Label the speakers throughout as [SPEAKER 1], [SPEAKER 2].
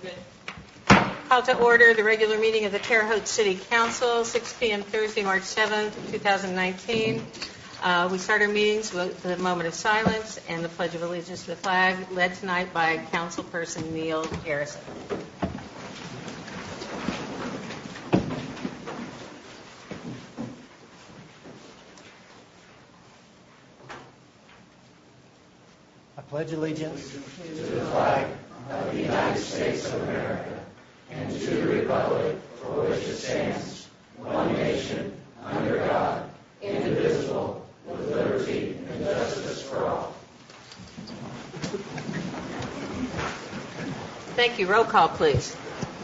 [SPEAKER 1] Call to order the regular meeting of the Terre Haute City Council, 6 p.m. Thursday, March 7th, 2019. We start our meetings with a moment of silence and the Pledge of Allegiance to the flag, led tonight by Councilperson Neil Garrison.
[SPEAKER 2] I pledge allegiance to the flag of the United States of America and to the republic for which it stands, one nation, under God, indivisible, with liberty and justice for all.
[SPEAKER 1] Thank you. Roll call, please.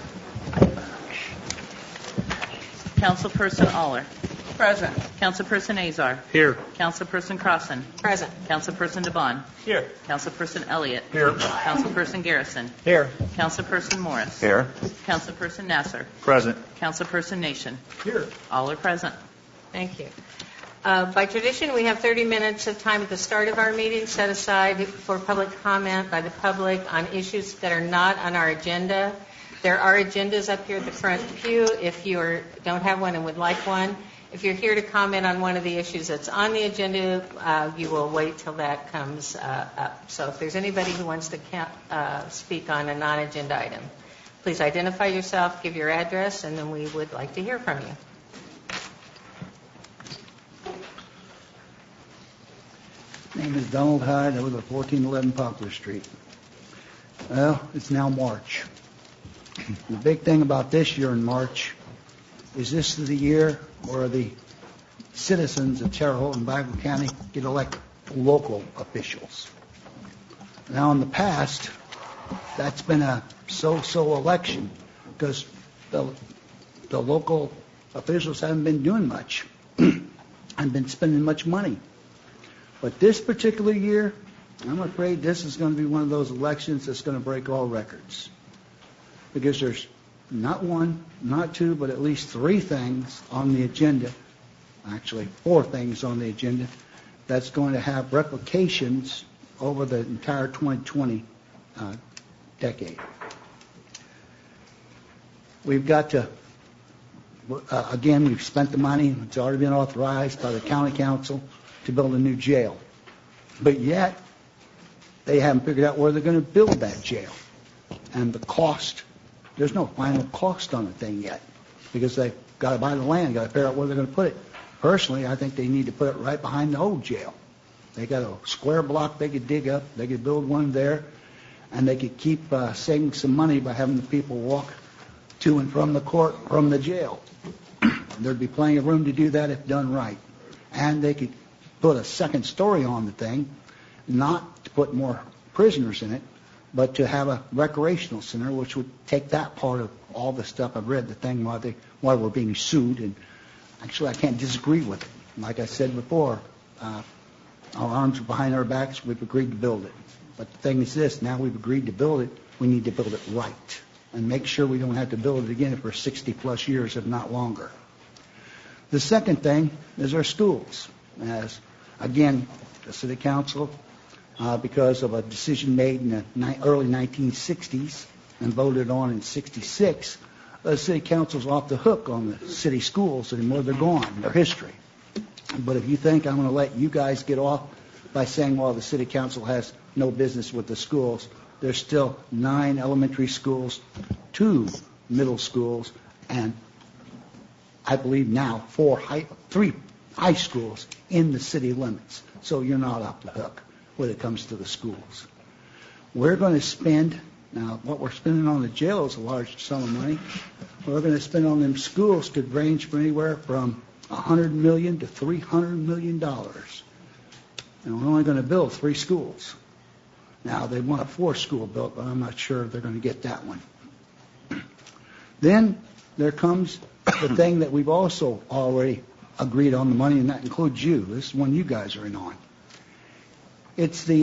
[SPEAKER 3] Councilperson Aller.
[SPEAKER 1] Present.
[SPEAKER 3] Councilperson Azar.
[SPEAKER 4] Here.
[SPEAKER 3] Councilperson Crossan.
[SPEAKER 1] Present.
[SPEAKER 3] Councilperson DeBon.
[SPEAKER 4] Here.
[SPEAKER 3] Councilperson Elliott.
[SPEAKER 4] Here.
[SPEAKER 3] Councilperson Garrison.
[SPEAKER 4] Here.
[SPEAKER 3] Councilperson Morris.
[SPEAKER 4] Here.
[SPEAKER 3] Councilperson Nasser.
[SPEAKER 4] Present.
[SPEAKER 3] Councilperson Nation.
[SPEAKER 4] Here.
[SPEAKER 3] All are present.
[SPEAKER 1] Thank you. By tradition, we have 30 minutes of time at the start of our meeting set aside for public comment by the public on issues that are not on our agenda. There are agendas up here at the front pew if you don't have one and would like one. If you're here to comment on one of the issues that's on the agenda, you will wait till that comes up. So if there's anybody who wants to speak on a non-agenda item, please identify yourself, give your address, and then we would like to hear from you.
[SPEAKER 5] My name is Donald Hyde. I live at 1411 Poplar Street. Well, it's now March. The big thing about this year in March is this is the year where the citizens of Terre Haute and Bagley County get elected local officials. Now, in the past, that's been a so-so election because the local officials haven't been doing much, haven't been spending much money. But this particular year, I'm afraid this is going to be one of those elections that's going to break all records. Because there's not one, not two, but at least three things on the agenda, actually 4 things on the agenda, that's going to have replications over the entire 2020 decade. We've got to, again, we've spent the money. It's already been authorized by the county council to build a new jail. But yet, they haven't figured out where they're going to build that jail. And the cost, there's no final cost on the thing yet because they've got to buy the land, got to figure out where they're going to put it. Personally, I think they need to put it right behind the old jail. They got a square block they could dig up, they could build one there, and they could keep saving some money by having the people walk to and from the court, from the jail. There'd be plenty of room to do that if done right. And they could put a second story on the thing, not to put more prisoners in it, but to have a recreational center, which would take that part of all the stuff. I've read the thing why we're being sued, and actually I can't disagree with it. Like I said before, our arms are behind our backs. We've agreed to build it. But the thing is this, now we've agreed to build it, we need to build it right and make sure we don't have to build it again for 60-plus years, if not longer. The second thing is our schools. As, again, the City Council, because of a decision made in the early 1960s and voted on in 66, the City Council's off the hook on the city schools anymore. They're gone. They're history. But if you think I'm going to let you guys get off by saying, well, the City Council has no business with the schools, there's still 9 elementary schools, 2 middle schools, and I believe now 3 high schools in the city limits. So you're not off the hook when it comes to the schools. We're going to spend, now what we're spending on the jail is a large sum of money. What we're going to spend on them schools could range from anywhere from $100 million to $300 million. And we're only going to build 3 schools. Now, they want a 4th school built, but I'm not sure if they're going to get that one. Then there comes the thing that we've also already agreed on the money, and that includes you. This is one you guys are in on. It's the,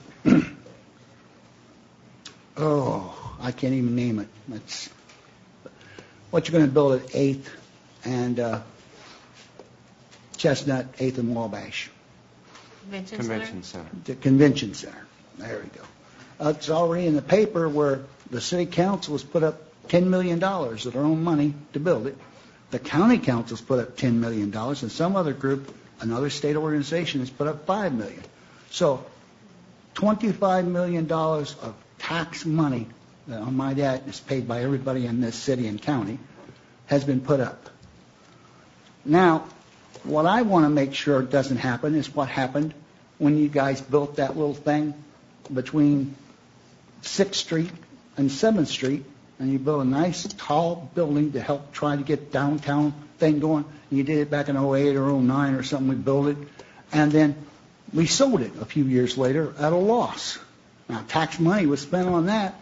[SPEAKER 5] I can't even name it. It's what you're going to build at 8th and Chestnut, 8th and Wabash.
[SPEAKER 1] Convention Center.
[SPEAKER 5] The Convention Center. There we It's already in the paper where the city council has put up $10 million of their own money to build it. The county council's put up $10 million, and some other group, another state organization, has put up $5 million. So $25 million of tax money, on my dad, is paid by everybody in this city and county, has been put up. Now, what I want to make sure doesn't happen is what happened when you guys built that little thing between 6th Street and 7th Street, and you built a nice tall building to help try to get downtown thing going. You did it back in 08 or 09 or something. We built it, and then we sold it a few years later at a loss. Now, tax money was spent on that,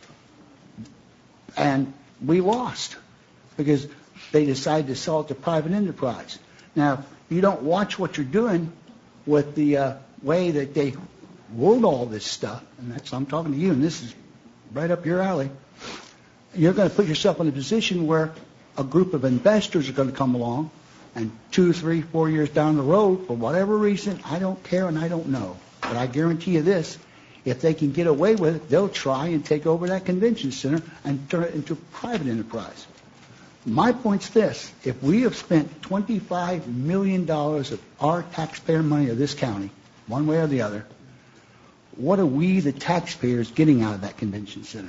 [SPEAKER 5] and we lost because they decided to sell it to private enterprise. Now, you don't watch what you're doing with the way that they wrote all this stuff, and that's, I'm talking to you, and this is right up your alley. You're going to put yourself in a position where a group of investors are going to come along, and 2, 3, 4 years down the road, for whatever reason, I don't care and I don't know, but I guarantee you this, if they can get away with it, they'll try and take over that convention center and turn it into private enterprise. My point's this: if we have spent $25 million of our taxpayer money of this county, one way or the other, what are we, the taxpayers, getting out of that convention center?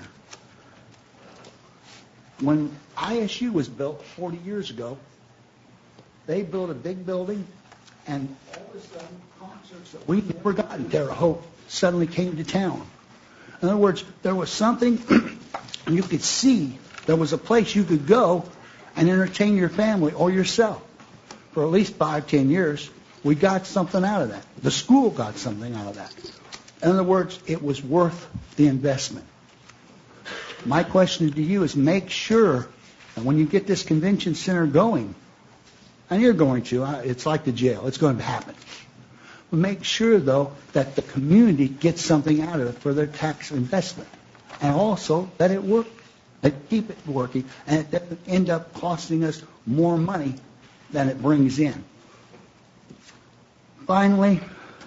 [SPEAKER 5] When ISU was built 40 years ago, they built a big building, and all of a sudden, concerts that we never got in Terre Haute suddenly came to town. In other words, there was something, and you could see there was a place you could go and entertain your family or yourself. For at least 5, 10 years, we got something out of that. The school got something out of that. In other words, it was worth the investment. My question to you is make sure that when you get this convention center going, and you're going to, it's like the jail, it's going to happen. But make sure, though, that the community gets something out of it for their tax investment. And also that it works. Keep it working, and it doesn't end up costing us more money than it brings in. Finally,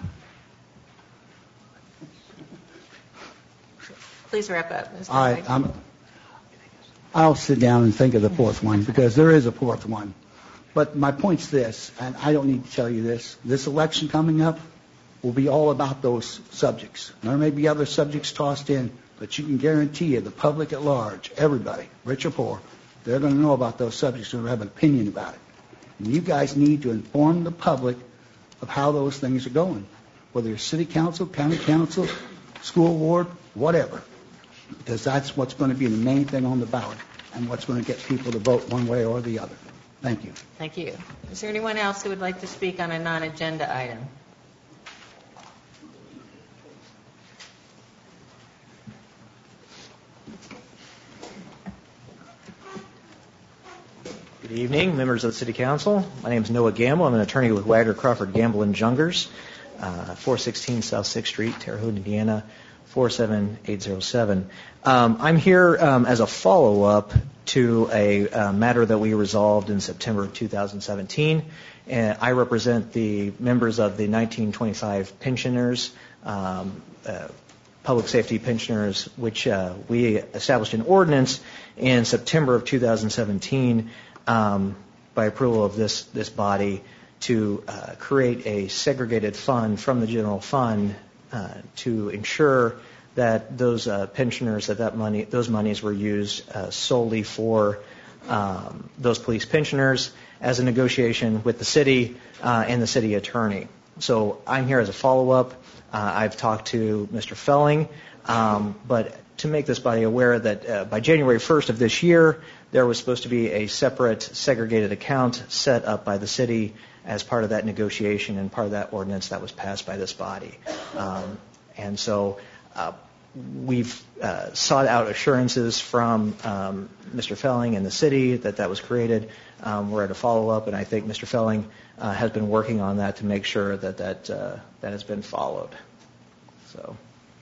[SPEAKER 1] Please wrap up, Mr.
[SPEAKER 5] all right, I'll sit down and think of the fourth one, because there is a fourth one. But my point's this, and I don't need to tell you this. This election coming up will be all about those subjects. There may be other subjects tossed in, but you can guarantee you the public at large, everybody, rich or poor, they're going to know about those subjects and have an opinion about it. And you guys need to inform the public of how those things are going, whether you're city council, county council, school board, whatever, because that's what's going to be the main thing on the ballot and what's going to get people to vote one way or the other. Thank you.
[SPEAKER 1] Thank you. Is there anyone else who would like to speak on a non-agenda item?
[SPEAKER 2] Good evening, members of the City Council. My name is Noah Gamble. I'm an attorney with Wagner, Crawford, Gamble & Jungers, 416 South 6th Street, Terre Haute, Indiana, 47807. I'm here as a follow-up to a matter that we resolved in September of 2017. And I represent the members of the 1925 pensioners, public safety pensioners, which we established an ordinance in September of 2017 by approval of this body to create a segregated fund from the general fund to ensure that those pensioners, those monies were used solely for those police pensioners as a negotiation with the city and the city attorney. So I'm here as a follow-up. I've talked to Mr. Felling, but to make this body aware that by January 1st of this year, there was supposed to be a separate segregated account set up by the city as part of that negotiation and part of that ordinance that was passed by this body. And so we've sought out assurances from Mr. Felling and the city that that was created. We're at a follow-up, and I think Mr. Felling has been working on that to make sure that that has been followed. So.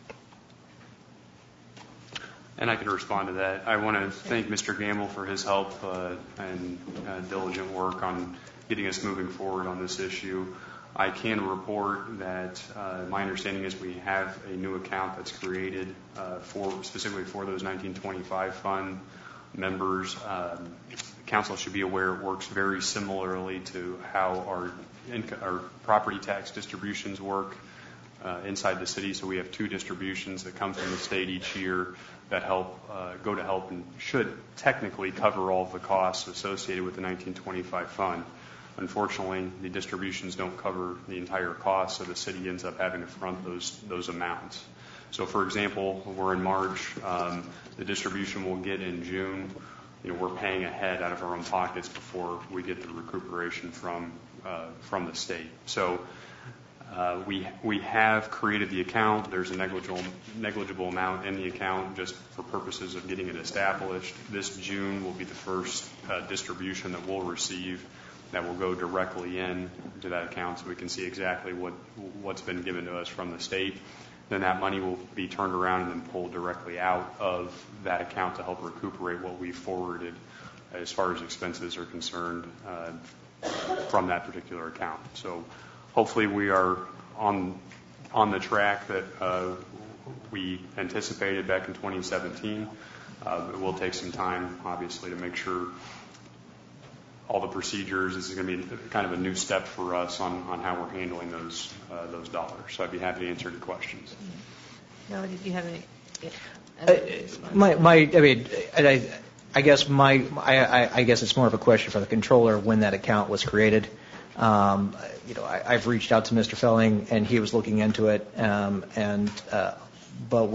[SPEAKER 4] And I can respond to that. I want to thank Mr. Gamble for his help and diligent work on getting us moving forward on this issue. I can report that my understanding is we have a new account that's created specifically for those 1925 fund members. Council should be aware it works very similarly to how our property tax distributions work inside the city. So we have 2 distributions that come from the state each year that go to help and should technically cover all of the costs associated with the 1925 fund. Unfortunately, the distributions don't cover the entire cost, so the city ends up having to front those amounts. So, for example, we're in March. The distribution we'll get in June, we're paying ahead out of our own pockets before we get the recuperation from the state. So we have created the account. There's a negligible amount in the account just for purposes of getting it established. This June will be the first distribution that we'll receive that will go directly in to that account, so we can see exactly what's been given to us from the state. Then that money will be turned around and then pulled directly out of that account to help recuperate what we forwarded as far as expenses are concerned from that particular account. So hopefully we are on the track that we anticipated back in 2017. It will take some time, obviously, to make sure all the procedures. This is going to be kind of a new step for us on how we're handling those dollars. So I'd be happy to answer any questions.
[SPEAKER 1] No, did you have any?
[SPEAKER 2] I guess it's more of a question for the controller when that account was created. I've reached out to Mr. Felling and he was looking into it, but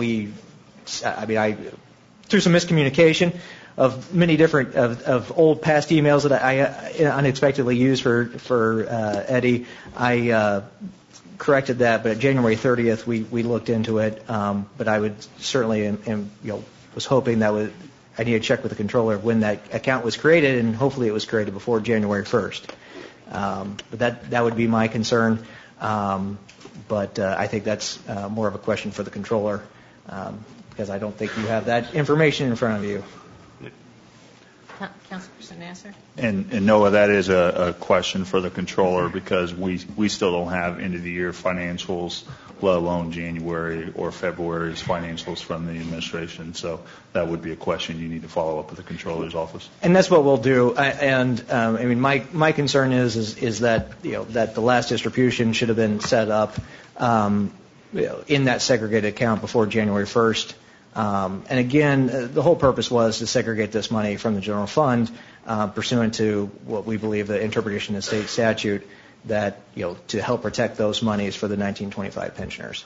[SPEAKER 2] through some miscommunication of many different of old past emails that I unexpectedly used for Eddie, I corrected that. But January 30th, we looked into it. But I would certainly was hoping that I need to check with the controller when that account was created, and hopefully it was created before January 1st. But that would be my concern. But I think that's more of a question for the controller because I don't think you have that information in front of you.
[SPEAKER 1] Councilperson Nasser?
[SPEAKER 6] And Noah, that is a question for the controller because we still don't have end of the year financials, let alone January or February's financials from the administration. So that would be a question you need to follow up with the controller's office.
[SPEAKER 2] And that's what we'll do. My concern is that that the last distribution should have been set up in that segregated account before January 1st. And again, the whole purpose was to segregate this money from the general fund pursuant to what we believe the interpretation of state statute that, to help protect those monies for the 1925 pensioners.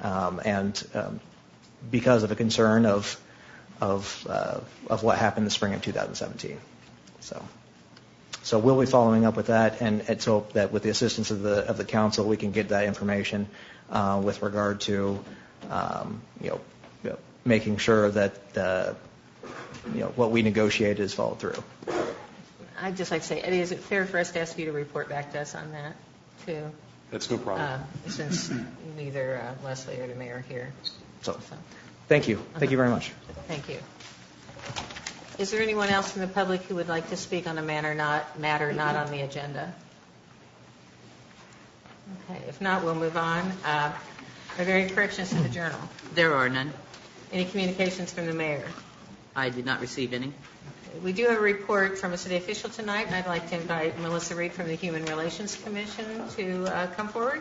[SPEAKER 2] Because of a concern of what happened the spring of 2017. So we'll be following up with that, and let's hope that with the assistance of the council, we can get that information with regard to, making sure that what we negotiated is followed through.
[SPEAKER 1] I'd just like to say, Eddie, is it fair for us to ask you to report back to us on that, too?
[SPEAKER 4] That's no problem.
[SPEAKER 1] Since neither Leslie or the mayor are here.
[SPEAKER 2] So, thank you. Thank you very much.
[SPEAKER 1] Thank you. Is there anyone else in the public who would like to speak on a matter not on the agenda? Okay, if not, we'll move on. Are there any corrections to the journal?
[SPEAKER 3] There are none.
[SPEAKER 1] Any communications from the mayor?
[SPEAKER 3] I did not receive any.
[SPEAKER 1] We do have a report from a city official tonight, and I'd like to invite Melissa Reed from the Human Relations Commission to come forward.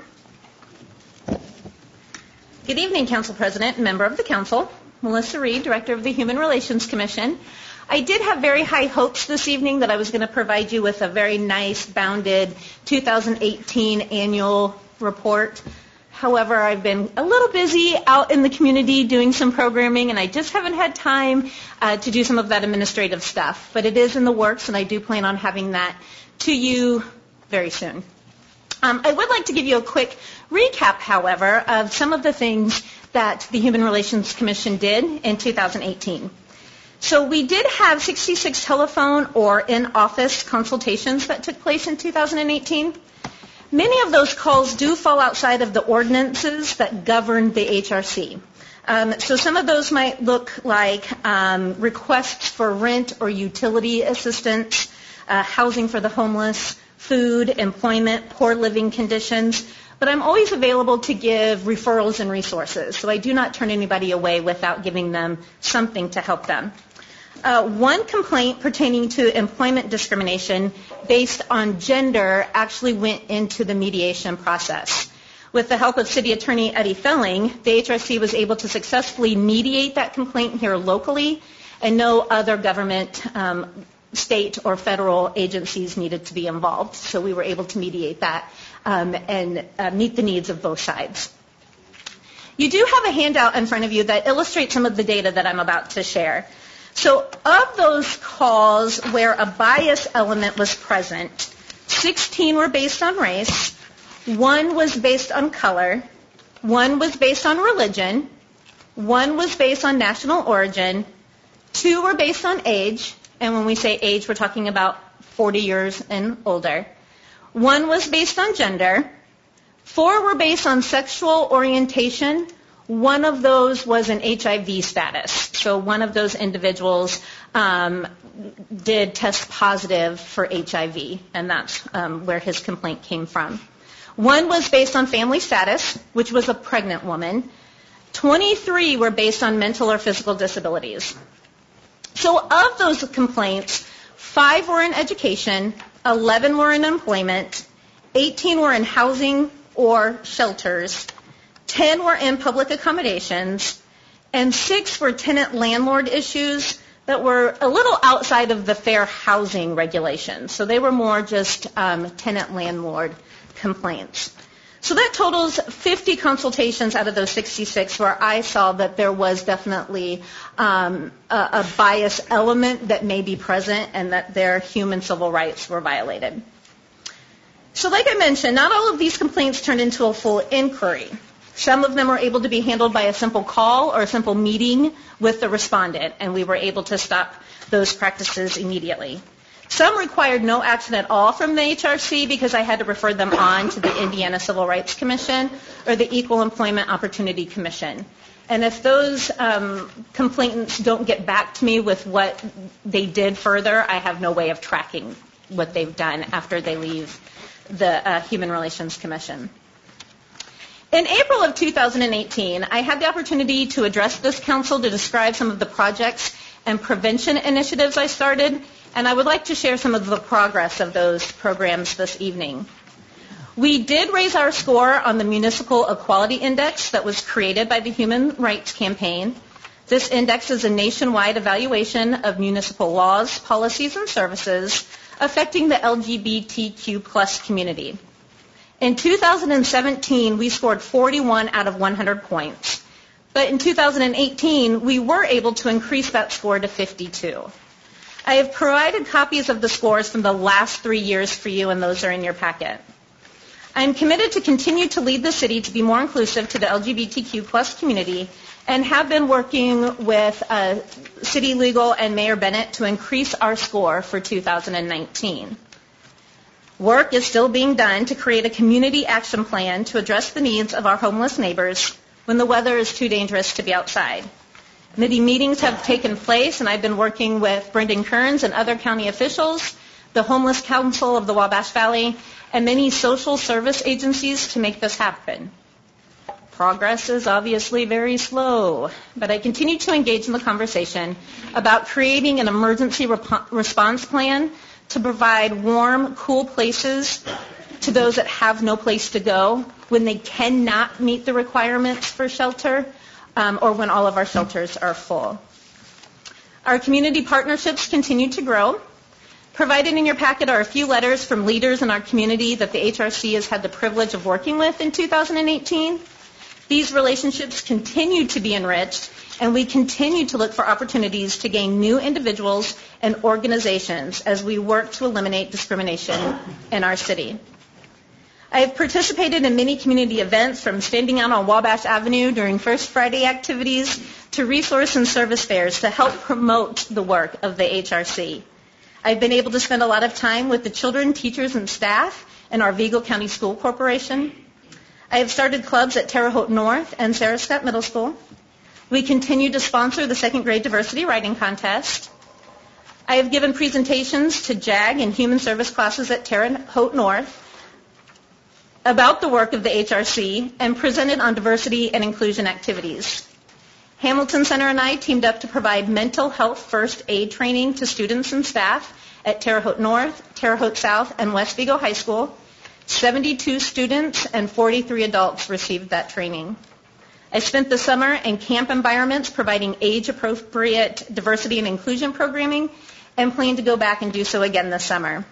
[SPEAKER 7] Good evening, Council President and member of the Council. Melissa Reed, Director of the Human Relations Commission. I did have very high hopes this evening that I was going to provide you with a very nice, bounded 2018 annual report. However, I've been a little busy out in the community doing some programming, and I just haven't had time to do some of that administrative stuff. But it is in the works, and I do plan on having that to you very soon. I would like to give you a quick recap, however, of some of the things that the Human Relations Commission did in 2018. So we did have 66 telephone or in-office consultations that took place in 2018. Many of those calls do fall outside of the ordinances that govern the HRC. So some of those might look like requests for rent or utility assistance, housing for the homeless, food, employment, poor living conditions, but I'm always available to give referrals and resources, so I do not turn anybody away without giving them something to help them. One complaint pertaining to employment discrimination based on gender actually went into the mediation process. With the help of City Attorney Eddie Felling, the HRC was able to successfully mediate that complaint here locally, and no other government, state or federal agencies needed to be involved. So we were able to mediate that and meet the needs of both sides. You do have a handout in front of you that illustrates some of the data that I'm about to share. So of those calls where a bias element was present, 16 were based on race, 1 was based on color, 1 was based on religion, 1 was based on national origin, 2 were based on age, and when we say age, we're talking about 40 years and older. 1 was based on gender, 4 were based on sexual orientation. 1 of those was an HIV status. So one of those individuals did test positive for HIV, and that's where his complaint came from. 1 was based on family status, which was a pregnant woman. 23 were based on mental or physical disabilities. So of those complaints, 5 were in education, 11 were in employment, 18 were in housing or shelters, 10 were in public accommodations, and 6 were tenant-landlord issues that were a little outside of the fair housing regulations. So they were more just tenant-landlord complaints. So that totals 50 consultations out of those 66 where I saw that there was definitely a bias element that may be present and that their human civil rights were violated. So like I mentioned, not all of these complaints turned into a full inquiry. Some of them were able to be handled by a simple call or a simple meeting with the respondent, and we were able to stop those practices immediately. Some required no action at all from the HRC because I had to refer them on to the Indiana Civil Rights Commission or the Equal Employment Opportunity Commission. And if those complainants don't get back to me with what they did further, I have no way of tracking what they've done after they leave the Human Relations Commission. In April of 2018, I had the opportunity to address this council to describe some of the projects and prevention initiatives I started, and I would like to share some of the progress of those programs this evening. We did raise our score on the Municipal Equality Index that was created by the Human Rights Campaign. This index is a nationwide evaluation of municipal laws, policies, and services affecting the LGBTQ plus community. In 2017, we scored 41 out of 100 points. But in 2018, we were able to increase that score to 52. I have provided copies of the scores from the last 3 years for you, and those are in your packet. I am committed to continue to lead the city to be more inclusive to the LGBTQ plus community and have been working with City Legal and Mayor Bennett to increase our score for 2019. Work is still being done to create a community action plan to address the needs of our homeless neighbors when the weather is too dangerous to be outside. Many meetings have taken place, and I've been working with Brendan Kearns and other county officials, the Homeless Council of the Wabash Valley, and many social service agencies to make this happen. Progress is obviously very slow, but I continue to engage in the conversation about creating an emergency response plan to provide warm, cool places to those that have no place to go when they cannot meet the requirements for shelter or when all of our shelters are full. Our community partnerships continue to grow. Provided in your packet are a few letters from leaders in our community that the HRC has had the privilege of working with in 2018. These relationships continue to be enriched, and we continue to look for opportunities to gain new individuals and organizations as we work to eliminate discrimination in our city. I have participated in many community events, from standing out on Wabash Avenue during First Friday activities to resource and service fairs to help promote the work of the HRC. I've been able to spend a lot of time with the children, teachers, and staff in our Vigo County School Corporation. I have started clubs at Terre Haute North and Sarah Scott Middle School. We continue to sponsor the second grade diversity writing contest. I have given presentations to JAG and human service classes at Terre Haute North about the work of the HRC and presented on diversity and inclusion activities. Hamilton Center and I teamed up to provide mental health first aid training to students and staff at Terre Haute North, Terre Haute South, and West Vigo High School. 72 students and 43 adults received that training. I spent the summer in camp environments providing age-appropriate diversity and inclusion programming and plan to go back and do so again this summer.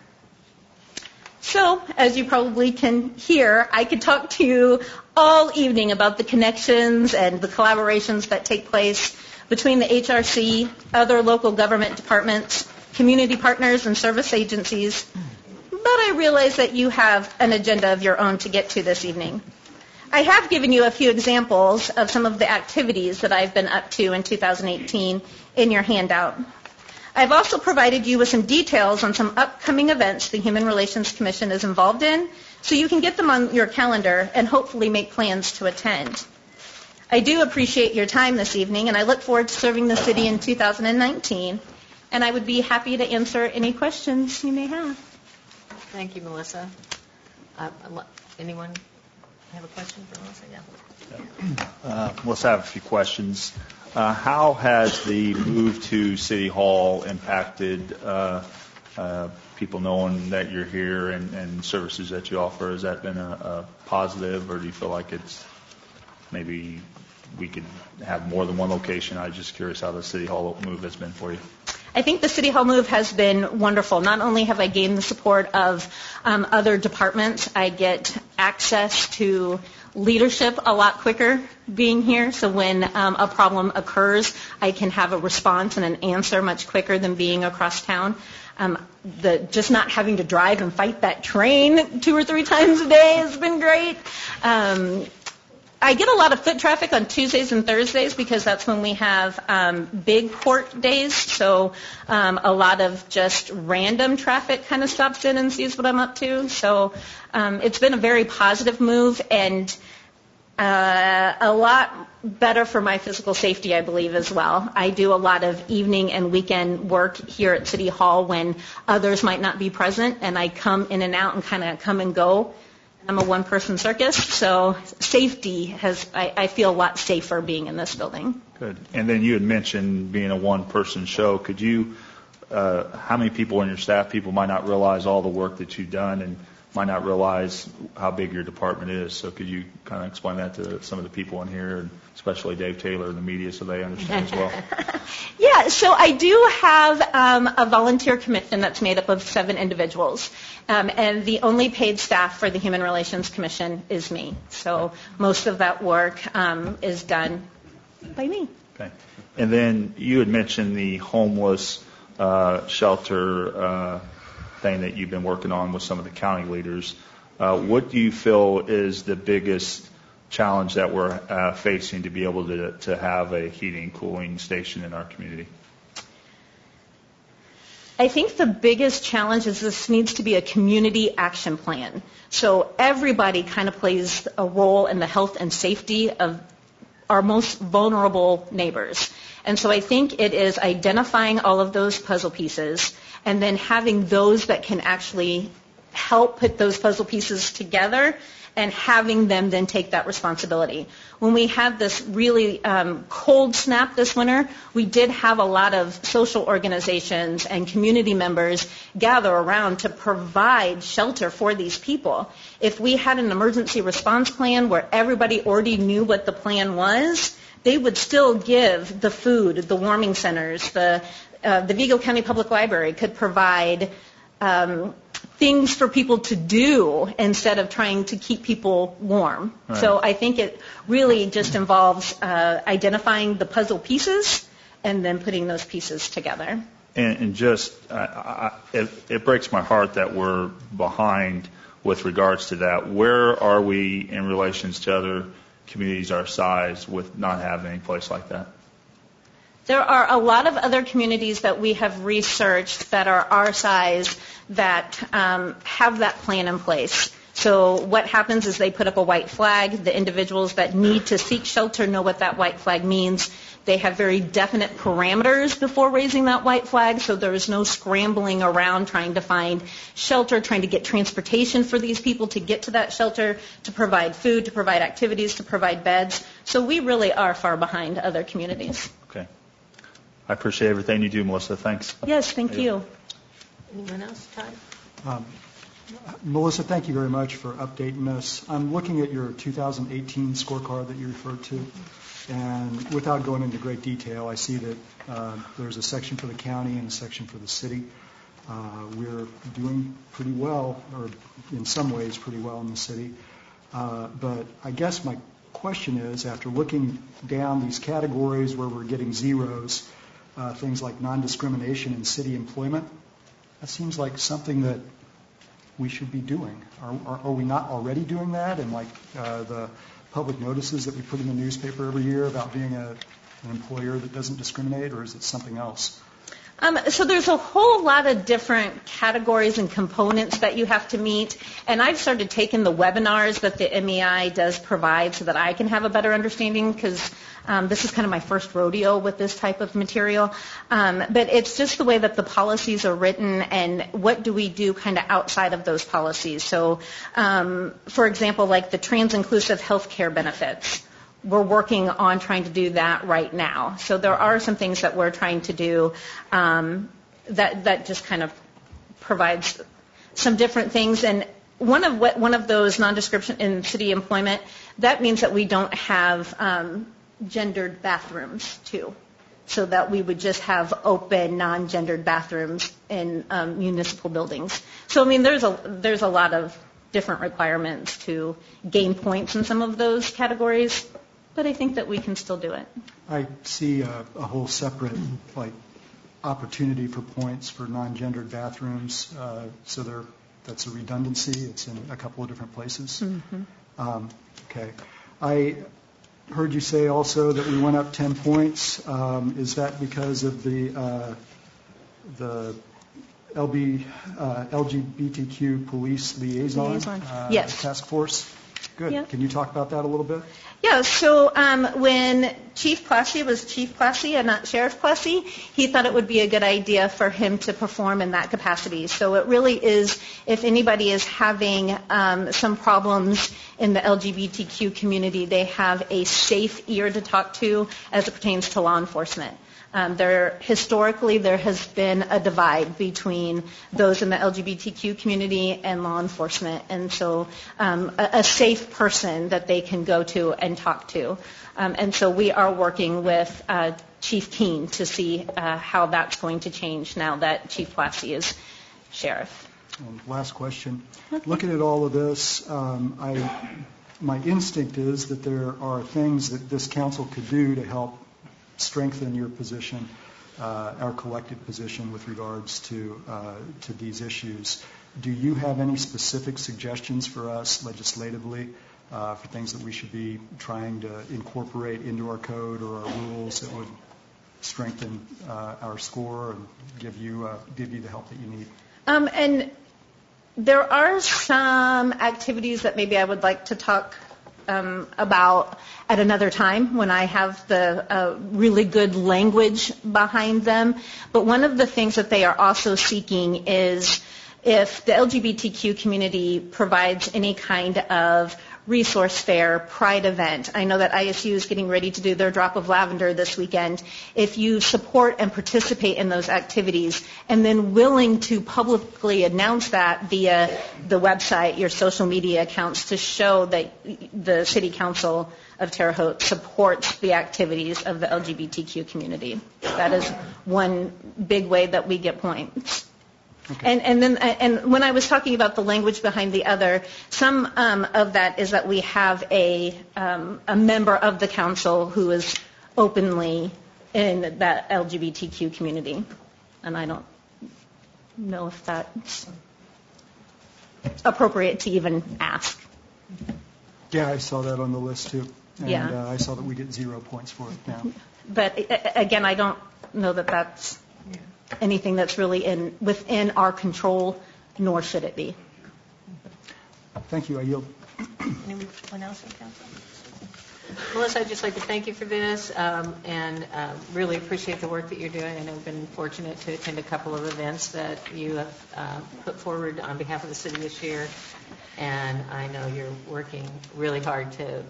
[SPEAKER 7] So, as you probably can hear, I could talk to you all evening about the connections and the collaborations that take place between the HRC, other local government departments, community partners, and service agencies. But I realize that you have an agenda of your own to get to this evening. I have given you a few examples of some of the activities that I've been up to in 2018 in your handout. I've also provided you with some details on some upcoming events the Human Relations Commission is involved in, so you can get them on your calendar and hopefully make plans to attend. I do appreciate your time this evening, and I look forward to serving the city in 2019, and I would be happy to answer any questions you may have.
[SPEAKER 1] Thank you, Melissa. Anyone have a question for Melissa? Yeah.
[SPEAKER 6] Melissa, I have a few questions. How has the move to City Hall impacted people knowing that you're here and services that you offer? Has that been a positive, or do you feel like it's maybe we could have more than one location? I'm just curious how the City Hall move has been for you.
[SPEAKER 7] I think the City Hall move has been wonderful. Not only have I gained the support of other departments, I get access to leadership a lot quicker being here. So when a problem occurs, I can have a response and an answer much quicker than being across town. Just not having to drive and fight that train 2 or 3 times a day has been great. I get a lot of foot traffic on Tuesdays and Thursdays because that's when we have big court days. So a lot of just random traffic kind of stops in and sees what I'm up to. So it's been a very positive move and a lot better for my physical safety, I believe, as well. I do a lot of evening and weekend work here at City Hall when others might not be present, and I come in and out and kind of come and go. I'm a one-person circus, so safety I feel a lot safer being in this building.
[SPEAKER 6] Good. And then you had mentioned being a one-person show. Could you, how many people in your staff, people might not realize all the work that you've done and might not realize how big your department is. So could you kind of explain that to some of the people in here, and especially Dave Taylor and the media, so they understand as well?
[SPEAKER 7] Yeah, so I do have a volunteer commission that's made up of 7 individuals. And the only paid staff for the Human Relations Commission is me. So most of that work is done by me.
[SPEAKER 6] Okay. And then you had mentioned the homeless shelter thing that you've been working on with some of the county leaders. What do you feel is the biggest challenge that we're facing to be able to have a heating and cooling station in our community?
[SPEAKER 7] I think the biggest challenge is this needs to be a community action plan. So everybody kind of plays a role in the health and safety of our most vulnerable neighbors. And so I think it is identifying all of those puzzle pieces and then having those that can actually help put those puzzle pieces together and having them then take that responsibility. When we had this really cold snap this winter, we did have a lot of social organizations and community members gather around to provide shelter for these people. If we had an emergency response plan where everybody already knew what the plan was, they would still give the food, the warming centers, the Vigo County Public Library could provide things for people to do instead of trying to keep people warm. Right. So I think it really just involves identifying the puzzle pieces and then putting those pieces together.
[SPEAKER 6] And just, it breaks my heart that we're behind with regards to that. Where are we in relations to other communities our size with not having any place like that?
[SPEAKER 7] There are a lot of other communities that we have researched that are our size that have that plan in place. So what happens is they put up a white flag. The individuals that need to seek shelter know what that white flag means. They have very definite parameters before raising that white flag, so there is no scrambling around trying to find shelter, trying to get transportation for these people to get to that shelter, to provide food, to provide activities, to provide beds. So we really are far behind other communities.
[SPEAKER 6] Okay. I appreciate everything you do, Melissa. Thanks.
[SPEAKER 7] Yes, thank you.
[SPEAKER 1] Anyone else, Todd?
[SPEAKER 8] Melissa, thank you very much for updating us. I'm looking at your 2018 scorecard that you referred to, and without going into great detail, I see that there's a section for the county and a section for the city. We're doing pretty well, or in some ways pretty well in the city. But I guess my question is, after looking down these categories where we're getting zeros, things like non-discrimination in city employment, that seems like something that we should be doing. Are we not already doing that? And like the public notices that we put in the newspaper every year about being an employer that doesn't discriminate, or is it something else?
[SPEAKER 7] So there's a whole lot of different categories and components that you have to meet, and I've started taking the webinars that the MEI does provide so that I can have a better understanding, because this is kind of my first rodeo with this type of material. But it's just the way that the policies are written and what do we do kind of outside of those policies. So, for example, like the trans-inclusive health care benefits. We're working on trying to do that right now. So there are some things that we're trying to do that just kind of provides some different things. And one of those non-description in city employment, that means that we don't have gendered bathrooms too, so that we would just have open, non-gendered bathrooms in municipal buildings. So I mean, there's a lot of different requirements to gain points in some of those categories. But I think that we can still do it.
[SPEAKER 8] I see a whole separate opportunity for points for non-gendered bathrooms. So that's a redundancy. It's in a couple of different places. Mm-hmm. Okay. I heard you say also that we went up 10 points. Is that because of the LGBTQ police liaison.
[SPEAKER 7] Yes.
[SPEAKER 8] Task force? Good.
[SPEAKER 7] Yeah.
[SPEAKER 8] Can you talk about that a little bit?
[SPEAKER 7] Yeah, so when Chief Plessy was Chief Plessy and not Sheriff Plessy, he thought it would be a good idea for him to perform in that capacity. So it really is, if anybody is having some problems in the LGBTQ community, they have a safe ear to talk to as it pertains to law enforcement. Historically, there has been a divide between those in the LGBTQ community and law enforcement, and so a safe person that they can go to and talk to. And so we are working with Chief Keene to see how that's going to change now that Chief Plessy is sheriff.
[SPEAKER 8] Last question. Okay. Looking at all of this, my instinct is that there are things that this council could do to help strengthen your position, our collective position with regards to these issues. Do you have any specific suggestions for us legislatively for things that we should be trying to incorporate into our code or our rules that would strengthen our score and give you the help that you need?
[SPEAKER 7] And there are some activities that maybe I would like to talk about at another time when I have the really good language behind them. But one of the things that they are also seeking is if the LGBTQ community provides any kind of resource fair, pride event. I know that ISU is getting ready to do their Drop of Lavender this weekend. If you support and participate in those activities and then willing to publicly announce that via the website, your social media accounts, to show that the City Council of Terre Haute supports the activities of the LGBTQ community. That is one big way that we get points. Okay. And when I was talking about the language behind the other, some of that is that we have a member of the council who is openly in that LGBTQ community, and I don't know if that's appropriate to even ask.
[SPEAKER 8] Yeah, I saw that on the list too, and
[SPEAKER 7] yeah.
[SPEAKER 8] I saw that we get 0 points for it now.
[SPEAKER 7] But again, I don't know that that's anything that's really within our control, nor should it be.
[SPEAKER 8] Thank you. I yield.
[SPEAKER 1] Anyone else in council? Melissa, I'd just like to thank you for this and really appreciate the work that you're doing. And I've been fortunate to attend a couple of events that you have put forward on behalf of the city this year. And I know you're working really hard to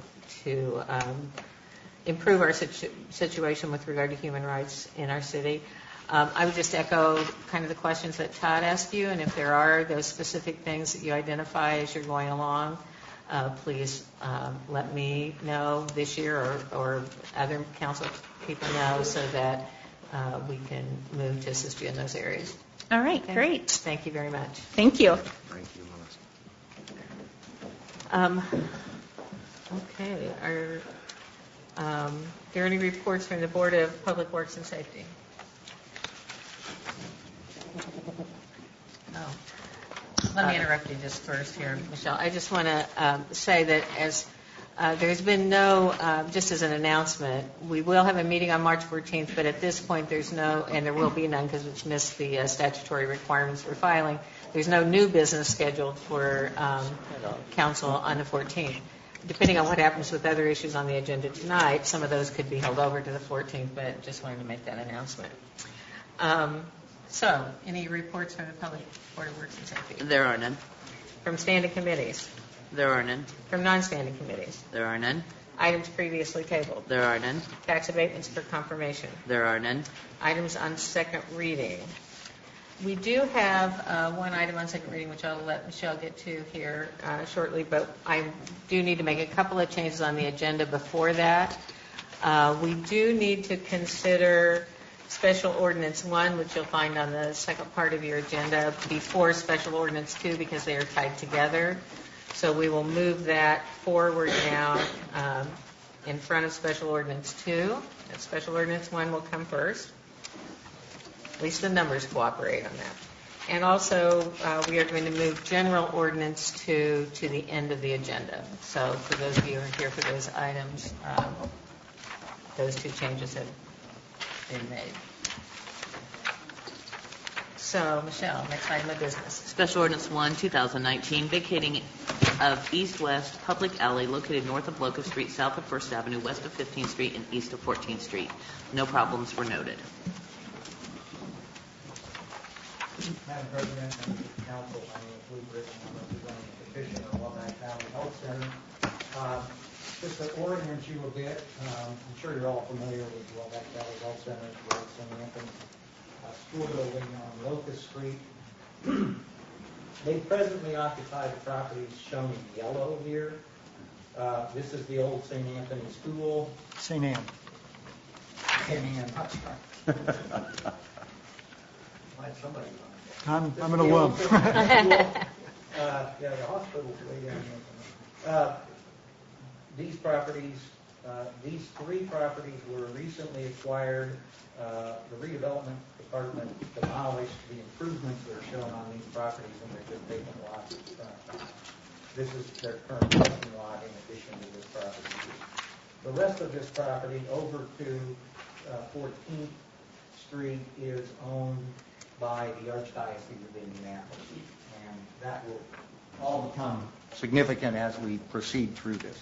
[SPEAKER 1] improve our situation with regard to human rights in our city. I would just echo kind of the questions that Todd asked you, and if there are those specific things that you identify as you're going along, please let me know this year or other council people know so that we can move to assist you in those areas.
[SPEAKER 7] All right,
[SPEAKER 1] Okay?
[SPEAKER 7] great.
[SPEAKER 1] Thank you very much.
[SPEAKER 7] Thank you.
[SPEAKER 4] Thank you, Melissa.
[SPEAKER 1] Okay. Are there any reports from the Board of Public Works and Safety? Oh. Let me interrupt you just first here, Michelle. I just want to say that as there's been no, just as an announcement, we will have a meeting on March 14th, but at this point there's no, and there will be none because it's missed the statutory requirements for filing, there's no new business scheduled for council on the 14th. Depending on what happens with other issues on the agenda tonight, some of those could be held over to the 14th, but just wanted to make that announcement. So, any reports from the Public Board of Works and Safety?
[SPEAKER 3] There are none.
[SPEAKER 1] From standing committees?
[SPEAKER 3] There are none.
[SPEAKER 1] From non-standing committees?
[SPEAKER 3] There are none.
[SPEAKER 1] Items previously tabled?
[SPEAKER 3] There are none.
[SPEAKER 1] Tax abatements for confirmation?
[SPEAKER 3] There are none.
[SPEAKER 1] Items on second reading? We do have one item on second reading, which I'll let Michelle get to here shortly, but I do need to make a couple of changes on the agenda before that. We do need to consider Special Ordinance 1, which you'll find on the second part of your agenda, before Special Ordinance 2 because they are tied together. So we will move that forward now in front of Special Ordinance 2. And Special Ordinance 1 will come first. At least the numbers cooperate on that. And also, we are going to move General Ordinance 2 to the end of the agenda. So for those of you who are here for those items, those two changes have been made. So, Michelle, next item of business.
[SPEAKER 3] Special Ordinance 1, 2019, vacating of east-west public alley located north of Locust Street, south of First Avenue, west of 15th Street, and east of 14th Street. No problems were noted.
[SPEAKER 2] Madam President, members of the council, my name is Luke Rich, and I'm representing the petitioner of Wabash Valley Health Center. Just to orient you a bit, I'm sure you're all familiar with the Wabash Valley Health Center, the old St. Anthony school building on Locust Street. They presently occupy the properties shown in yellow here. This is the old St. Anthony School.
[SPEAKER 8] St. Anne.
[SPEAKER 2] St. Anne. Somebody.
[SPEAKER 8] I'm an alum.
[SPEAKER 2] Yeah, the hospital's way down here. These properties, these three properties were recently acquired. The redevelopment department demolished the improvements that are shown on these properties, and they're just vacant lots. This is their current parking lot in addition to this property. The rest of this property over to 14th Street is owned by the Archdiocese of Indianapolis, and that will all become significant as we proceed through this.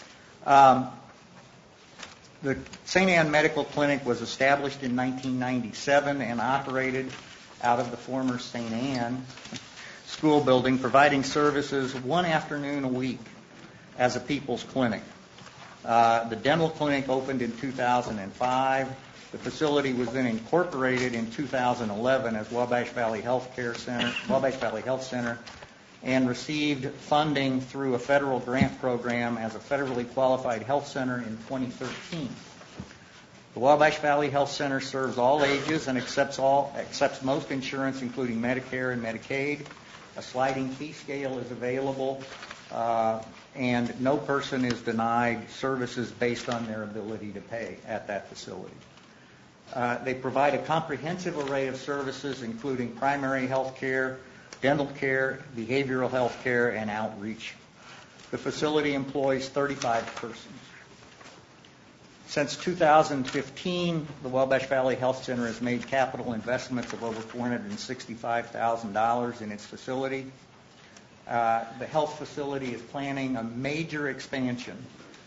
[SPEAKER 2] The St. Anne Medical Clinic was established in 1997 and operated out of the former St. Anne school building, providing services one afternoon a week as a people's clinic. The dental clinic opened in 2005. The facility was then incorporated in 2011 as Wabash Valley Health Center, and received funding through a federal grant program as a federally qualified health center in 2013. The Wabash Valley Health Center serves all ages and accepts most insurance, including Medicare and Medicaid. A sliding fee scale is available, and no person is denied services based on their ability to pay at that facility. They provide a comprehensive array of services, including primary health care, dental care, behavioral health care, and outreach. The facility employs 35 persons. Since 2015, the Wabash Valley Health Center has made capital investments of over $465,000 in its facility. The health facility is planning a major expansion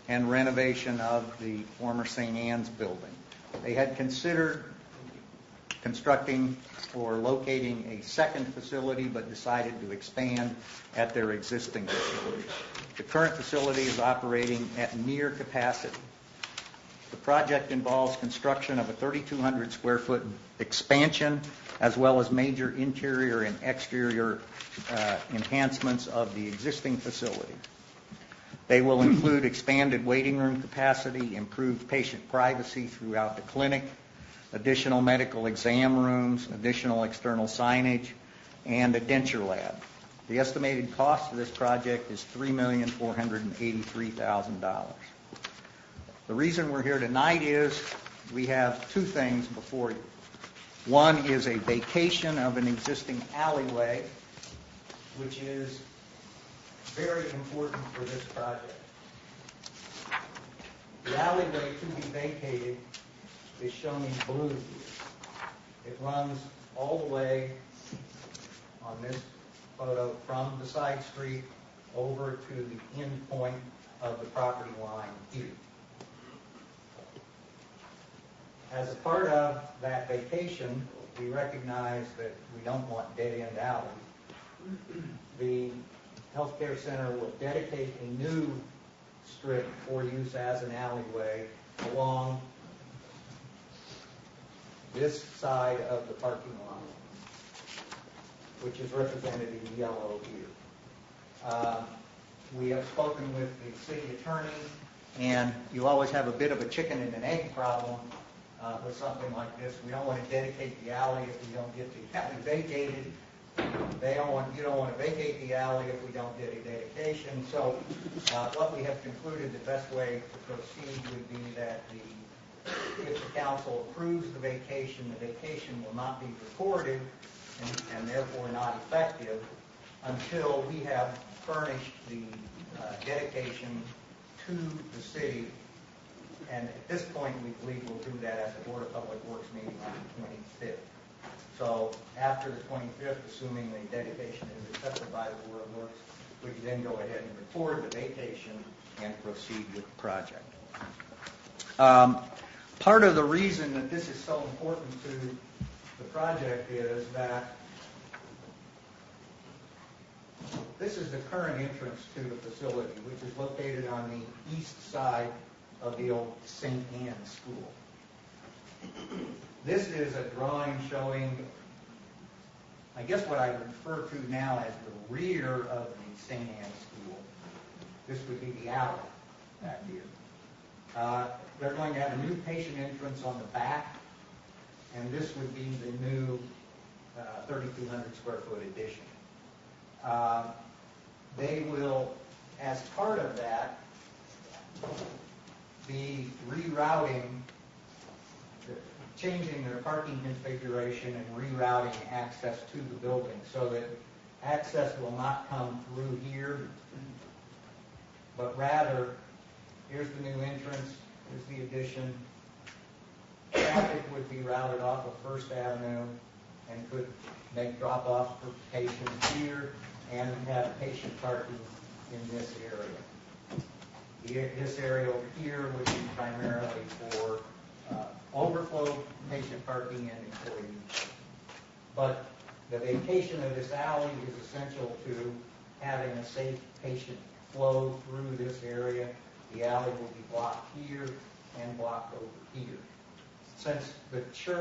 [SPEAKER 2] and renovation of the former St. Anne's building. They had considered constructing or locating a second facility, but decided to expand at their existing facility. The current facility is operating at near capacity. The project involves construction of a 3,200 square foot expansion, as well as major interior and exterior enhancements of the existing facility. They will include expanded waiting room capacity, improved patient privacy throughout the clinic, additional medical exam rooms, additional external signage, and a denture lab. The estimated cost of this project is $3,483,000. The reason we're here tonight is we have two things before you. One is a vacation of an existing alleyway, which is very important for this project. The alleyway to be vacated is shown in blue here. It runs all the way on this photo from the side street over to the end point of the property line here. As a part of that vacation, we recognize that we don't want dead-end alleys. The healthcare center will dedicate a new strip for use as an alleyway along this side of the parking lot, which is represented in yellow here. We have spoken with the city attorney, and you always have a bit of a chicken and an egg problem with something like this. We don't want to dedicate the alley if we don't get the alley vacated. You don't want to vacate the alley if we don't get a dedication. So what we have concluded the best way to proceed would be that if the council approves the vacation will not be recorded and therefore not effective until we have furnished the dedication to the city. And at this point, we believe we'll do that at the Board of Public Works meeting on the 25th. So after the 25th, assuming the dedication is accepted by the Board of Works, we can then go ahead and record the vacation and proceed with the project. Part of the reason that this is so important to the project is that this is the current entrance to the facility, which is located on the east side of the old St. Anne's School. This is a drawing showing, I guess what I refer to now as the rear of the St. Anne's School. This would be the alley back here. They're going to have a new patient entrance on the back, and this would be the new 3,200 square foot addition. They will, as part of that, be rerouting, changing their parking configuration and rerouting access to the building so that access will not come through here, but rather, here's the new entrance, here's the addition. Traffic would be routed off of First Avenue and could make drop-offs for patients here and have patient parking in this area. This area over here would be primarily for overflow patient parking and employee use. But the vacation of this alley is essential to having a safe patient flow through this area. The alley will be blocked here and blocked over here. Since the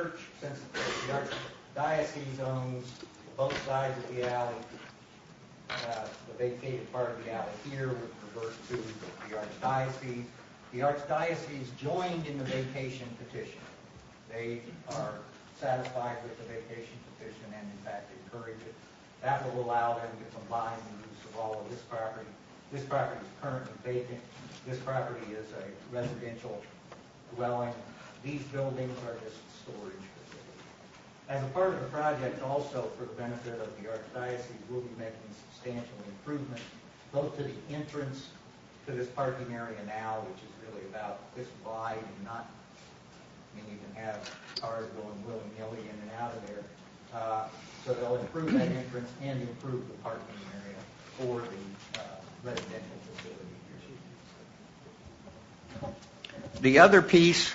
[SPEAKER 2] Archdiocese owns both sides of the alley, the vacated part of the alley here would revert to the Archdiocese. The Archdiocese joined in the vacation petition. They are satisfied with the vacation petition and, in fact, encourage it. That will allow them to combine the use of all of this property. This property is currently vacant. This property is a residential dwelling. These buildings are just storage facilities. As a part of the project, also for the benefit of the Archdiocese, we'll be making substantial improvements, both to the entrance to this parking area now, which is really about this wide and not, you can have cars going willy-nilly in and out of there. So they'll improve that entrance and improve the parking area for the residential facility here. The other piece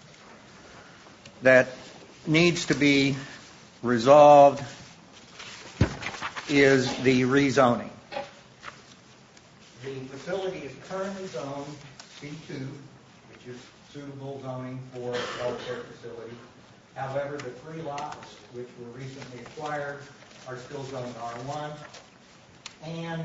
[SPEAKER 2] that needs to be resolved is the rezoning. The facility is currently zoned C2, which is suitable zoning for a healthcare facility. However, the 3 lots which were recently acquired are still zoned R1, and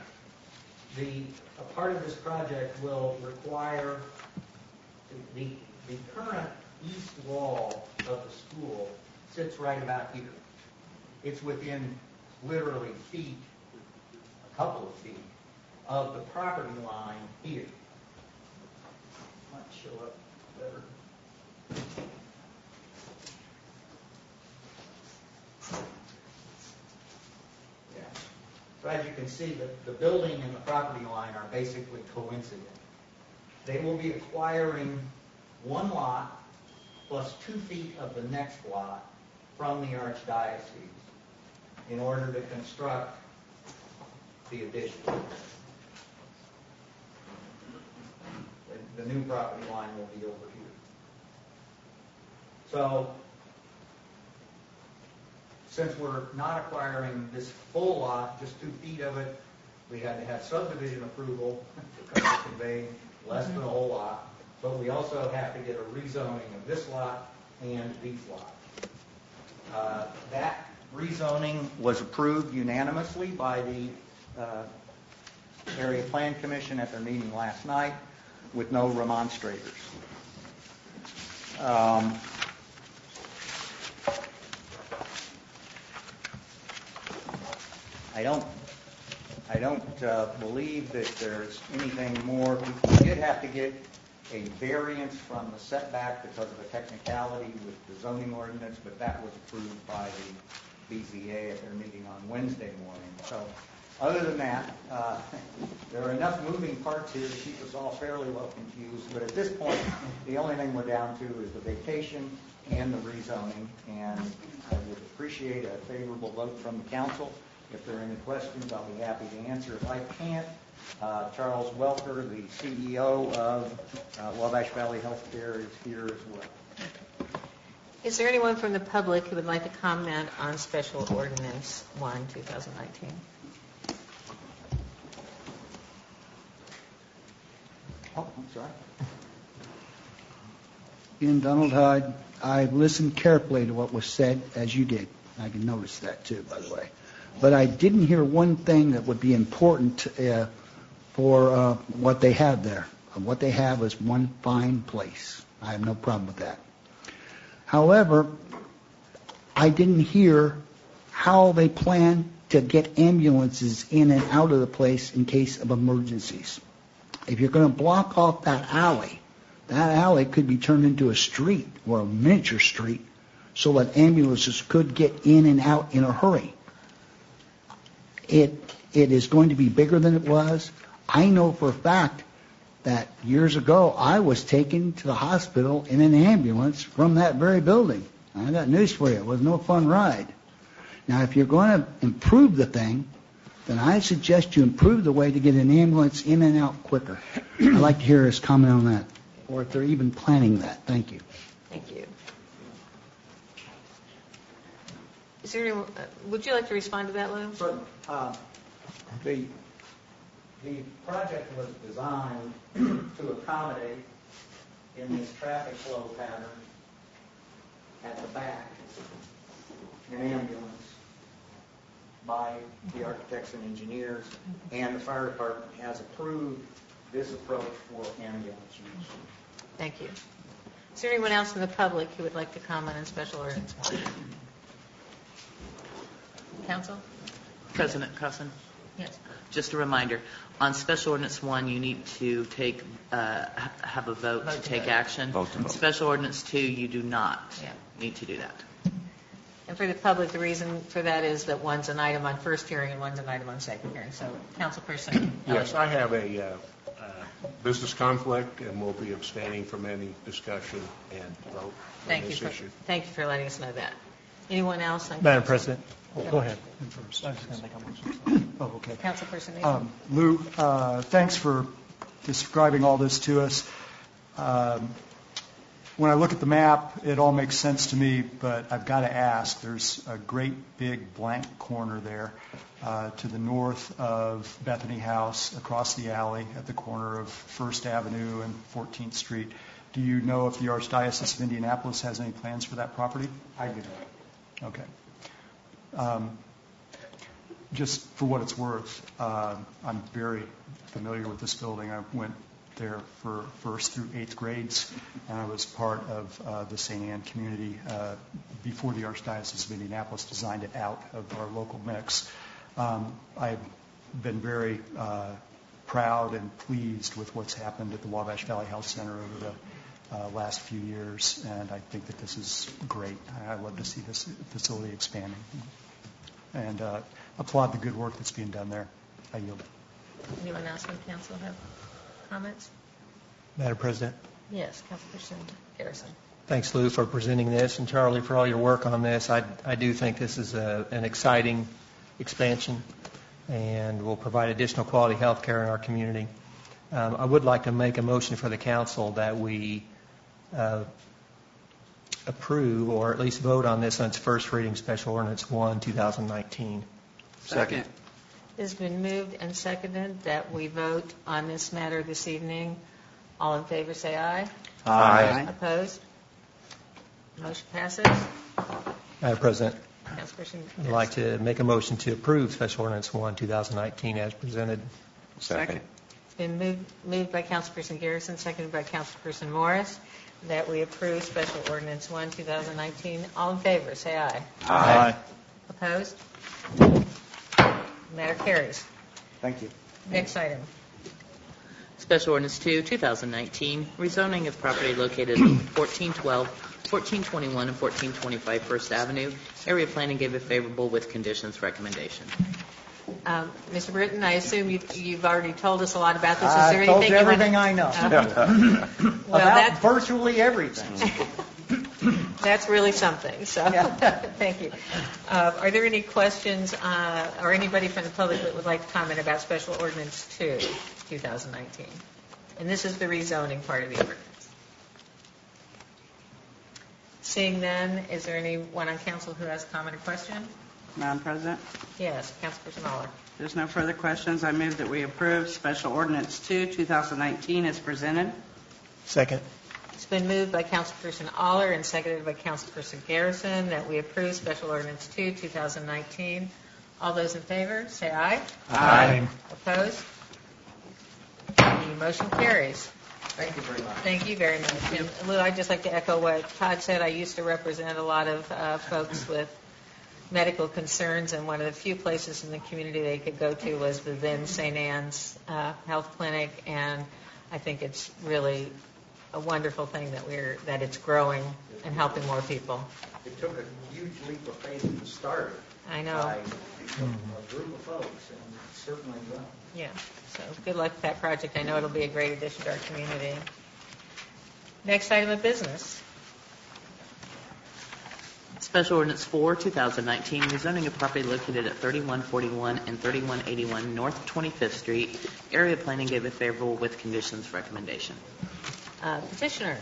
[SPEAKER 2] a part of this project will require the current east wall of the school sits right about here. It's within literally feet, a couple of feet, of the property line here. Might show up better. Yeah. So as you can see, the building and the property line are basically coincident. They will be acquiring 1 lot plus 2 feet of the next lot from the Archdiocese in order to construct the addition. The new property line will be over here. So, since we're not acquiring this full lot, just 2 feet of it, we had to have subdivision approval to convey less than a whole lot. But we also have to get a rezoning of this lot and these lots. That rezoning was approved unanimously by the Area Plan Commission at their meeting last night with no remonstrators. I don't believe that there's anything more. We did have to get a variance from the setback because of a technicality with the zoning ordinance, but that was approved by the BZA at their meeting on Wednesday morning. So other than that, there are enough moving parts here to keep us all fairly well confused. But at this point, the only thing we're down to is the vacation and the rezoning. And I would appreciate a favorable vote from the council. If there are any questions, I'll be happy to answer. If I can't, Charles Welker, the CEO of Wabash Valley Healthcare, is here as well.
[SPEAKER 1] Is there anyone from the public who would like to comment on Special Ordinance 1, 2019?
[SPEAKER 2] Oh, I'm sorry.
[SPEAKER 5] Ian Donald Hyde, I listened carefully to what was said, as you did. I can notice that too, by the way. But I didn't hear one thing that would be important for what they have there. What they have is one fine place. I have no problem with that. However, I didn't hear how they plan to get ambulances in and out of the place in case of emergencies. If you're going to block off that alley could be turned into a street or a miniature street so that ambulances could get in and out in a hurry. It is going to be bigger than it was. I know for a fact that years ago I was taken to the hospital in an ambulance from that very building. I got news for you. It was no fun ride. Now, if you're going to improve the thing, then I suggest you improve the way to get an ambulance in and out quicker. I'd like to hear his comment on that, or if they're even planning that. Thank you.
[SPEAKER 1] Thank you. Is there anyone, would you like to respond to that, Lou?
[SPEAKER 2] Sure. The project was designed to accommodate in this traffic flow pattern at the back an ambulance by the architects and engineers, and the fire department has approved this approach for ambulance use.
[SPEAKER 1] Thank you. Is there anyone else in the public who would like to comment on Special Ordinance 1? Council?
[SPEAKER 3] President Cusson?
[SPEAKER 1] Yes.
[SPEAKER 3] Just a reminder, on Special Ordinance 1, you need to take have a vote to take action. Special Ordinance 2, you do not need to do that.
[SPEAKER 1] And for the public, the reason for that is that one's an item on first hearing and one's an item on second hearing. So, Councilperson.
[SPEAKER 9] Yes, I have a business conflict and will be abstaining from any discussion and vote on this issue.
[SPEAKER 1] Thank you for letting us know that. Anyone else?
[SPEAKER 8] Madam President, go ahead. First. I was just going to make a motion. Oh, okay.
[SPEAKER 1] Councilperson Nathan.
[SPEAKER 8] Lou, thanks for describing all this to us. When I look at the map, it all makes sense to me, but I've got to ask, there's a great big blank corner there to the north of Bethany House, across the alley at the corner of First Avenue and 14th Street. Do you know if the Archdiocese of Indianapolis has any plans for that property?
[SPEAKER 2] I do not.
[SPEAKER 8] Okay. Just for what it's worth, I'm very familiar with this building. I went there for 1st through 8th grades, and I was part of the St. Anne community before the Archdiocese of Indianapolis designed it out of our local mix. I've been very proud and pleased with what's happened at the Wabash Valley Health Center over the last few years, and I think that this is great. I'd love to see this facility expanding, and applaud the good work that's being done there. I yield.
[SPEAKER 1] Anyone else from council have comments?
[SPEAKER 10] Madam President.
[SPEAKER 1] Yes, Councilperson Garrison.
[SPEAKER 10] Thanks, Lou, for presenting this, and Charlie for all your work on this. I do think this is an exciting expansion and will provide additional quality health care in our community. I would like to make a motion for the council that we approve or at least vote on this on its first reading, Special Ordinance 1, 2019.
[SPEAKER 9] Second.
[SPEAKER 1] It has been moved and seconded that we vote on this matter this evening. All in favor say aye.
[SPEAKER 9] Aye.
[SPEAKER 1] Opposed? Motion passes.
[SPEAKER 10] Madam President,
[SPEAKER 1] Councilperson
[SPEAKER 10] I'd like to make a motion to approve Special Ordinance 1, 2019 as presented.
[SPEAKER 9] Second.
[SPEAKER 1] It's been moved by Councilperson Garrison, seconded by Councilperson Morris, that we approve Special Ordinance 1, 2019. All in favor say aye.
[SPEAKER 9] Aye.
[SPEAKER 1] Opposed? Matter carries.
[SPEAKER 2] Thank you.
[SPEAKER 1] Next item.
[SPEAKER 3] Special Ordinance 2, 2019, rezoning of property located at 1412, 1421, and 1425 First Avenue. Area planning gave a favorable with conditions recommendation.
[SPEAKER 1] Mr. Britton, I assume you've already told us a lot about this. Is there
[SPEAKER 2] I told
[SPEAKER 1] anything
[SPEAKER 2] you
[SPEAKER 1] you want
[SPEAKER 2] everything I know.
[SPEAKER 1] Well,
[SPEAKER 2] About virtually everything.
[SPEAKER 1] That's really something. So, thank you. Are there any questions or anybody from the public that would like to comment about Special Ordinance 2, 2019? And this is the rezoning part of the ordinance. Seeing none, is there anyone on council who has a comment or question?
[SPEAKER 11] Madam President,
[SPEAKER 1] Yes, Councilperson Aller.
[SPEAKER 11] there's no further questions. I move that we approve Special Ordinance 2, 2019 as presented.
[SPEAKER 10] Second.
[SPEAKER 1] It's been moved by Councilperson Aller and seconded by Councilperson Garrison that we approve Special Ordinance 2, 2019. All those in favor, say aye.
[SPEAKER 10] Aye.
[SPEAKER 1] Opposed? The motion carries.
[SPEAKER 2] Thank you very much.
[SPEAKER 1] Thank you very much. And Lou, I'd just like to echo what Todd said. I used to represent a lot of folks with medical concerns, and one of the few places in the community they could go to was the then St. Anne's Health Clinic, and I think it's really a wonderful thing that it's growing and helping more people.
[SPEAKER 2] It took a huge leap of faith to start it.
[SPEAKER 1] I know.
[SPEAKER 2] By a group of folks, and it's certainly will.
[SPEAKER 1] Yeah. So good luck with that project. I know it'll be a great addition to our community. Next item of business.
[SPEAKER 3] Special Ordinance 4, 2019, rezoning of property located at 3141 and 3181 North 25th Street. Area planning gave a favorable with conditions recommendation.
[SPEAKER 1] Petitioner.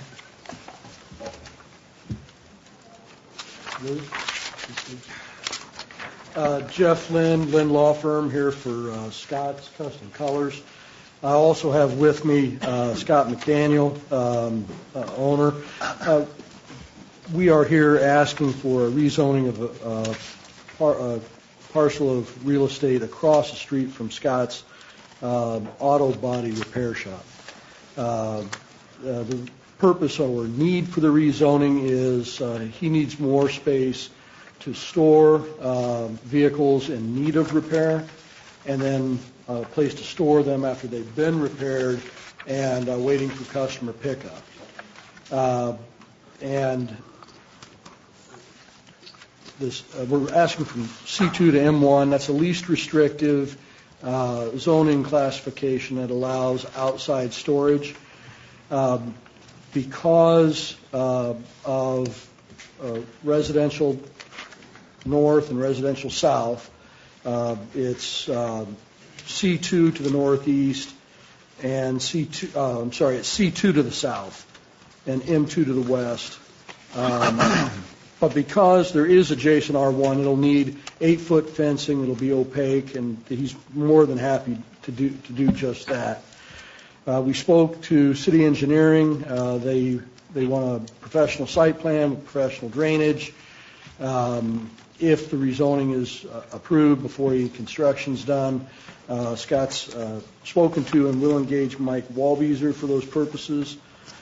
[SPEAKER 12] Jeff Lynn Law Firm here for Scott's Custom Colors. I also have with me Scott McDaniel, owner. We are here asking for a rezoning of a parcel of real estate across the street from Scott's auto body repair shop. The purpose or need for the rezoning is he needs more space to store vehicles in need of repair, and then a place to store them after they've been repaired and waiting for customer pickup. And this, we're asking from C2 to M1. That's the least restrictive zoning classification that allows outside storage. Because of residential north and residential south, it's C2 to the northeast and it's C2 to the south and M2 to the west. But because there is adjacent R1, it'll need 8-foot fencing. It'll be opaque, and he's more than happy to do just that. We spoke to city engineering. They want a professional site plan with professional drainage. If the rezoning is approved before any construction's done, Scott's spoken to and will engage Mike Walbeezer for those purposes.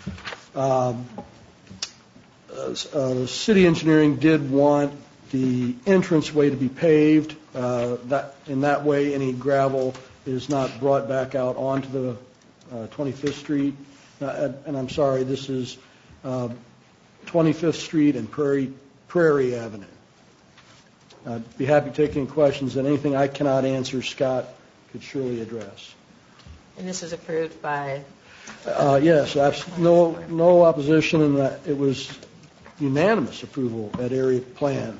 [SPEAKER 12] The city engineering did want the entranceway to be paved. In that way, any gravel is not brought back out onto the 25th Street. And I'm sorry, this is 25th Street and Prairie Avenue. I'd be happy to take any questions, and anything I cannot answer, Scott could surely address.
[SPEAKER 1] And this is approved by?
[SPEAKER 12] Yes, no opposition, and it was unanimous approval at area plan.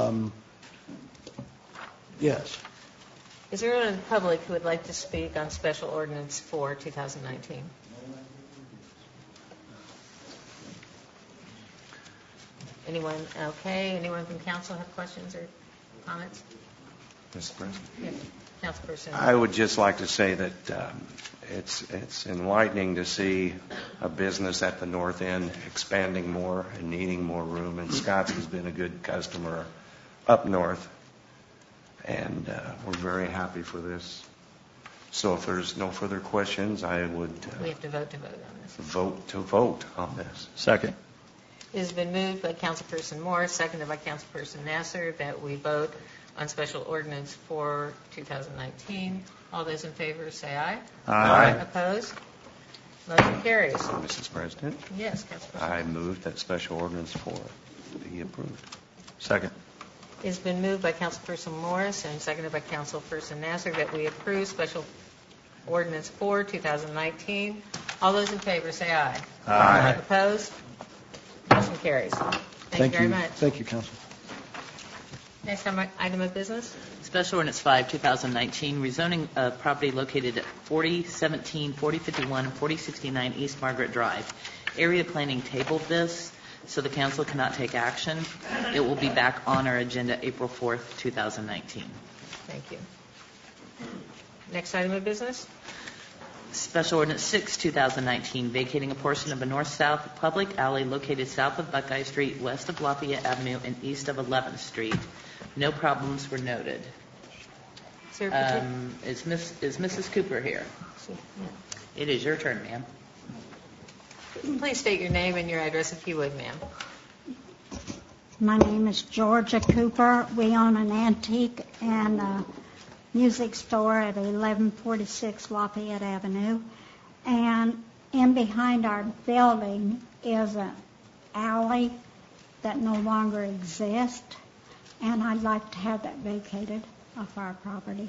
[SPEAKER 12] Yes.
[SPEAKER 1] Is there anyone in the public who would like to speak on Special Ordinance 4, 2019? Anyone? Okay. Anyone from council have questions or comments?
[SPEAKER 13] Mr. President?
[SPEAKER 1] Yes. Councilperson.
[SPEAKER 13] I would just like to say that it's enlightening to see a business at the north end expanding more and needing more room. And Scott's has been a good customer up north, and we're very happy for this. So if there's no further questions, I would
[SPEAKER 1] we have to vote on this.
[SPEAKER 13] Vote on this.
[SPEAKER 6] Second.
[SPEAKER 1] It has been moved by Councilperson Morris, seconded by Councilperson Nasser, that we vote on Special Ordinance 4, 2019. All those in favor say aye.
[SPEAKER 6] Aye.
[SPEAKER 1] Opposed? Motion carries.
[SPEAKER 13] Mrs. President?
[SPEAKER 1] Yes, Councilperson.
[SPEAKER 13] I move that Special Ordinance 4 be approved.
[SPEAKER 6] Second.
[SPEAKER 1] It has been moved by Councilperson Morris and seconded by Councilperson Nasser that we approve Special Ordinance 4, 2019. All those in favor say aye.
[SPEAKER 6] Aye.
[SPEAKER 1] Opposed? Motion carries. Thank you very much.
[SPEAKER 12] Thank you, Council.
[SPEAKER 1] Next item of business.
[SPEAKER 3] Special Ordinance 5, 2019, rezoning of property located at 4017, 4051, and 4069 East Margaret Drive. Area planning tabled this, so the council cannot take action. It will be back on our agenda April 4th, 2019.
[SPEAKER 1] Thank you. Next item of business.
[SPEAKER 3] Special Ordinance 6, 2019, vacating a portion of a north-south public alley located south of Buckeye Street, west of Lafayette Avenue, and east of 11th Street. No problems were noted. Is Mrs. Cooper here? It is your turn, ma'am.
[SPEAKER 1] Please state your name and your address if you would, ma'am.
[SPEAKER 14] My name is Georgia Cooper. We own an antique and music store at 1146 Lafayette Avenue, and in behind our building is an alley that no longer exists, and I'd like to have that vacated off our property.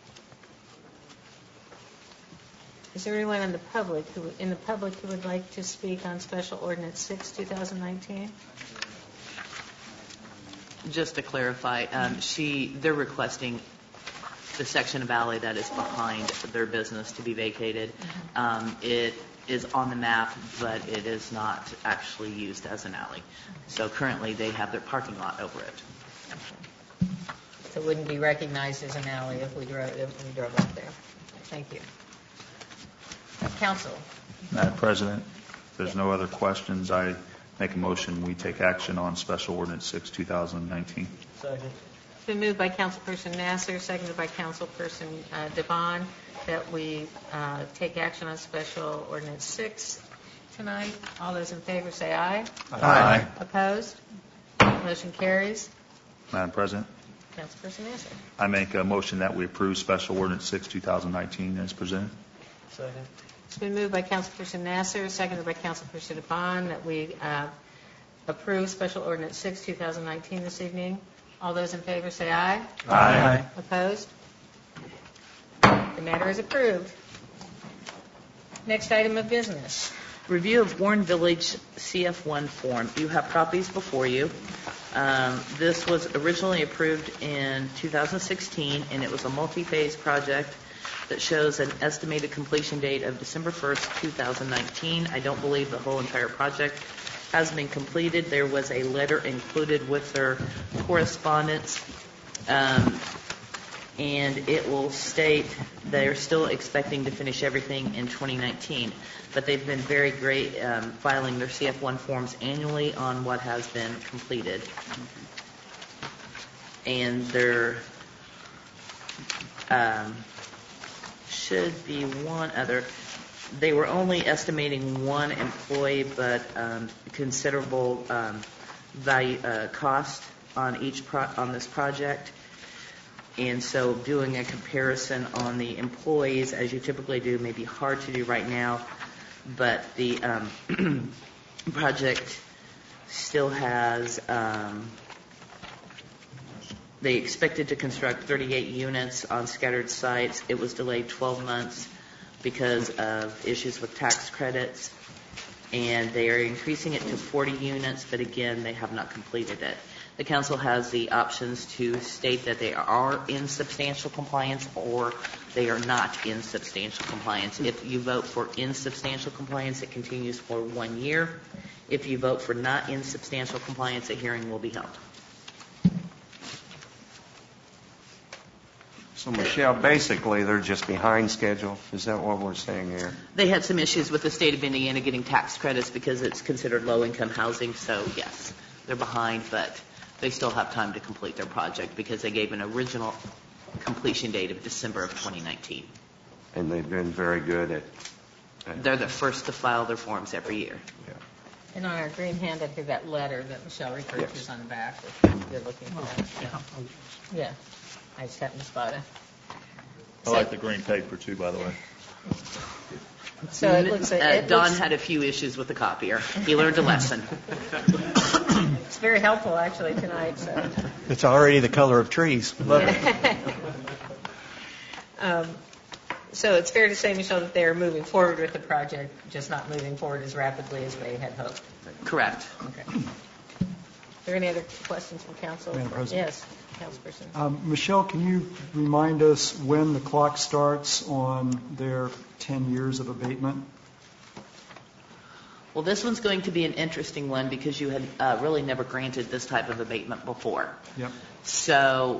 [SPEAKER 1] Is there anyone in the public who would like to speak on Special Ordinance 6, 2019?
[SPEAKER 3] Just to clarify, they're requesting the section of alley that is behind their business to be vacated. It is on the map, but it is not actually used as an alley. So currently they have their parking lot over it.
[SPEAKER 1] Okay. So it wouldn't be recognized as an alley if we drove up there. Thank you. Council.
[SPEAKER 6] Madam President, if there's no other questions, I make a motion we take action on Special Ordinance 6, 2019.
[SPEAKER 12] Second.
[SPEAKER 1] It's been moved by Councilperson Nasser, seconded by Councilperson Devon, that we take action on Special Ordinance 6 tonight. All those in favor say aye.
[SPEAKER 6] Aye.
[SPEAKER 1] Opposed? Motion carries.
[SPEAKER 6] Madam President,
[SPEAKER 1] Councilperson Nasser.
[SPEAKER 6] I make a motion that we approve Special Ordinance 6, 2019 as presented.
[SPEAKER 12] Second.
[SPEAKER 1] It's been moved by Councilperson Nasser, seconded by Councilperson Devon, that we approve Special Ordinance 6, 2019 this evening. All those in favor say aye.
[SPEAKER 6] Aye.
[SPEAKER 1] Opposed? The matter is approved. Next item of business.
[SPEAKER 3] Review of Warren Village CF1 form. You have copies before you. This was originally approved in 2016, and it was a multi-phase project that shows an estimated completion date of December 1st, 2019. I don't believe the whole entire project has been completed. There was a letter included with their correspondence, and it will state they're still expecting to finish everything in 2019. But they've been very great filing their CF1 forms annually on what has been completed. And there should be one other. They were only estimating one employee, but considerable value cost on on this project. And so doing a comparison on the employees, as you typically do, may be hard to do right now, but the project still has, they expected to construct 38 units on scattered sites. It was delayed 12 months because of issues with tax credits, and they are increasing it to 40 units, but again, they have not completed it. The council has the options to state that they are in substantial compliance or they are not in substantial compliance. If you vote for in substantial compliance, it continues for 1 year. If you vote for not in substantial compliance, a hearing will be held.
[SPEAKER 13] So, Michelle, basically, they're just behind schedule. Is that what we're saying here?
[SPEAKER 3] They had some issues with the state of Indiana getting tax credits because it's considered low-income housing. So, yes, they're behind, but they still have time to complete their project because they gave an original completion date of December of 2019.
[SPEAKER 13] And they've been very good at
[SPEAKER 3] They're the first to file their forms every year.
[SPEAKER 13] Yeah.
[SPEAKER 1] And on our green handout here, that letter that Michelle referred to is on the back. If you're looking for that. Yeah. I just happened to spot it.
[SPEAKER 6] I like the green paper too, by the way.
[SPEAKER 1] So it looks like
[SPEAKER 3] Don had a few issues with the copier. He learned a lesson.
[SPEAKER 1] It's very helpful actually tonight. So.
[SPEAKER 10] It's already the color of trees. Love it.
[SPEAKER 1] So it's fair to say, Michelle, that they are moving forward with the project, just not moving forward as rapidly as they had hoped.
[SPEAKER 3] Correct.
[SPEAKER 1] Okay. Are there any other questions from council?
[SPEAKER 8] Madam President?
[SPEAKER 1] Yes, Councilperson.
[SPEAKER 8] Michelle, can you remind us when the clock starts on their 10 years of abatement?
[SPEAKER 3] Well, this one's going to be an interesting one because you had really never granted this type of abatement before.
[SPEAKER 8] Yep.
[SPEAKER 3] So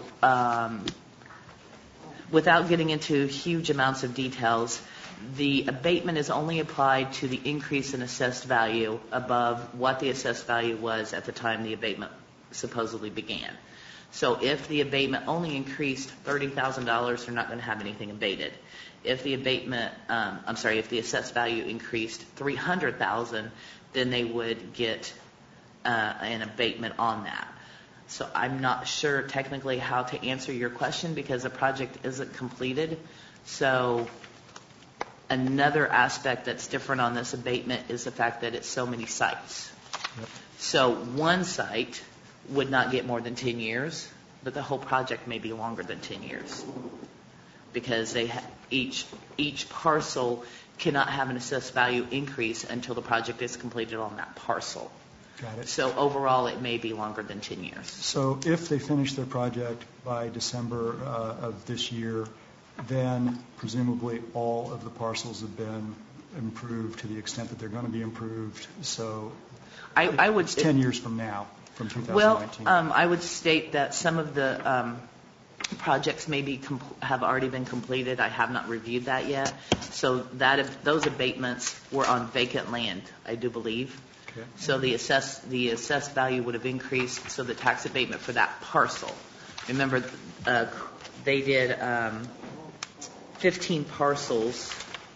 [SPEAKER 3] without getting into huge amounts of details, the abatement is only applied to the increase in assessed value above what the assessed value was at the time the abatement supposedly began. So if the abatement only increased $30,000, they're not going to have anything abated. If the abatement, if the assessed value increased $300,000, then they would get an abatement on that. So I'm not sure technically how to answer your question because the project isn't completed. So another aspect that's different on this abatement is the fact that it's so many sites. Yep. So one site would not get more than 10 years, but the whole project may be longer than 10 years because they each parcel cannot have an assessed value increase until the project is completed on that parcel.
[SPEAKER 8] Got it.
[SPEAKER 3] So overall, it may be longer than 10 years.
[SPEAKER 8] So if they finish their project by December of this year, then presumably all of the parcels have been improved to the extent that they're going to be improved. So
[SPEAKER 3] I would
[SPEAKER 8] 10 years from now, from 2019.
[SPEAKER 3] Well, I would state that some of the projects maybe have already been completed. I have not reviewed that yet. So those abatements were on vacant land, I do believe. Okay. So the assessed value would have increased. So the tax abatement for that parcel. Remember, they did 15 parcels,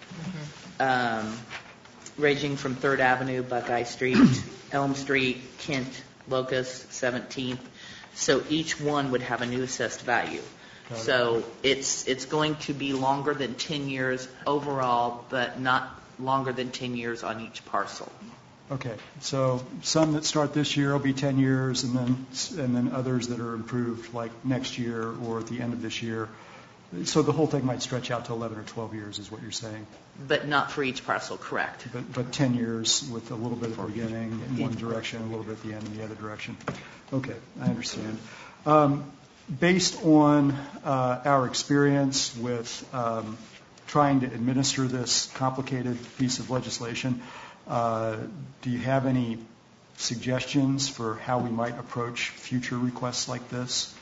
[SPEAKER 3] ranging from 3rd Avenue, Buckeye Street, Elm Street, Kent, Locust, 17th. So each one would have a new assessed value. So it's going to be longer than 10 years overall, but not longer than 10 years on each parcel.
[SPEAKER 8] Okay. So some that start this year will be 10 years, and then others that are improved like next year or at the end of this year So the whole thing might stretch out to 11 or 12 years is what you're saying?
[SPEAKER 3] But not for each parcel, correct.
[SPEAKER 8] But 10 years with a little bit at the beginning in one direction, a little bit at the end in the other direction. Okay, I understand. Based on our experience with trying to administer this complicated piece of legislation, do you have any suggestions for how we might approach future requests like this?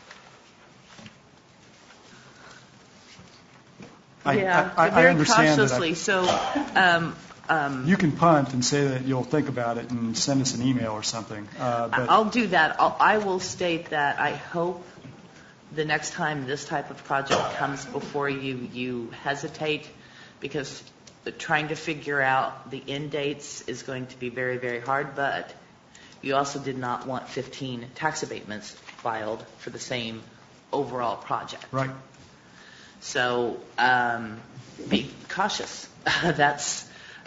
[SPEAKER 8] I
[SPEAKER 3] very
[SPEAKER 8] understand
[SPEAKER 3] cautiously.
[SPEAKER 8] You can punt and say that you'll think about it and send us an email or something. But
[SPEAKER 3] I'll do that. I will state that I hope the next time this type of project comes before you, you hesitate, because trying to figure out the end dates is going to be very, very hard. But you also did not want 15 tax abatements filed for the same overall project.
[SPEAKER 8] Right.
[SPEAKER 3] So be cautious. That's,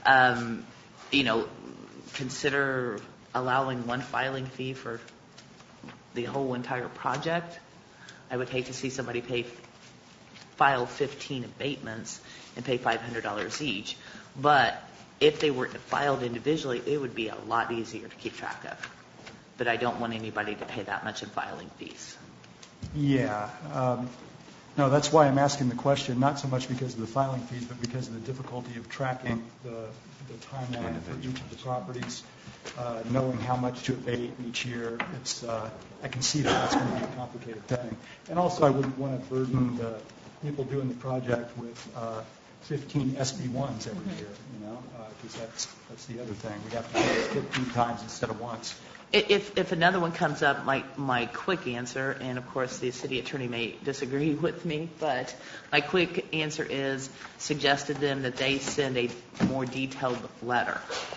[SPEAKER 3] consider allowing one filing fee for the whole entire project. I would hate to see somebody file 15 abatements and pay $500 each. But if they were filed individually, it would be a lot easier to keep track of. But I don't want anybody to pay that much in filing fees.
[SPEAKER 8] Yeah. No, that's why I'm asking the question, not so much because of the filing fees, but because of the difficulty of tracking the timeline for each of the properties, knowing how much to abate each year. I can see that's going to be a complicated thing. And also, I wouldn't want to burden the people doing the project with 15 SB1s every year, because that's the other thing. We have to do it 15 times instead of once.
[SPEAKER 3] If another one comes up, my quick answer, and of course the city attorney may disagree with me, but my quick answer is suggest to them that they send a more detailed letter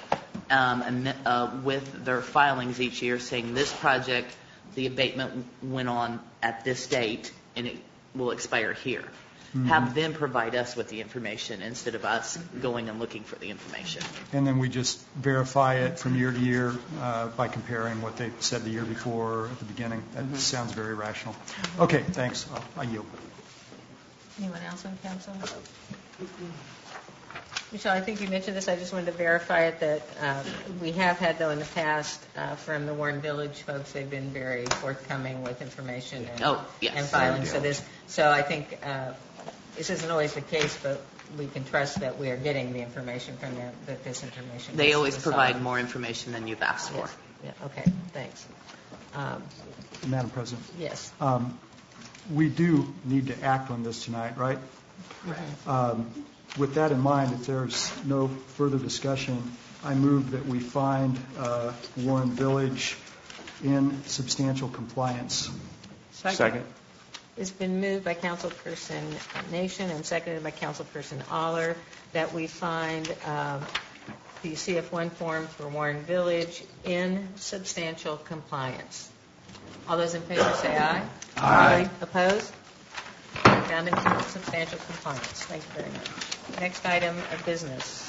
[SPEAKER 3] with their filings each year saying this project, the abatement went on at this date and it will expire here. Mm-hmm. Have them provide us with the information instead of us going and looking for the information.
[SPEAKER 8] And then we just verify it from year to year by comparing what they said the year before at the beginning. That sounds very rational. Okay, thanks. I yield.
[SPEAKER 1] Anyone else on council? Michelle, I think you mentioned this. I just wanted to verify it that we have had, though, in the past from the Warren Village folks, they've been very forthcoming with information and filing. So I think this isn't always the case, but we can trust that we are getting the information from them, that this information.
[SPEAKER 3] They always provide more information than you've asked for.
[SPEAKER 1] Yeah. Okay, thanks.
[SPEAKER 8] Madam President?
[SPEAKER 1] Yes.
[SPEAKER 8] We do need to act on this tonight, right? With that in mind, if there's no further discussion, I move that we find Warren Village in substantial compliance.
[SPEAKER 1] Second. It's been moved by Councilperson Nation and seconded by Councilperson Aller that we find the CF1 form for Warren Village in substantial compliance. All those in favor say aye.
[SPEAKER 13] Aye.
[SPEAKER 1] Opposed? Found in substantial compliance. Thank you very much. Next item of business.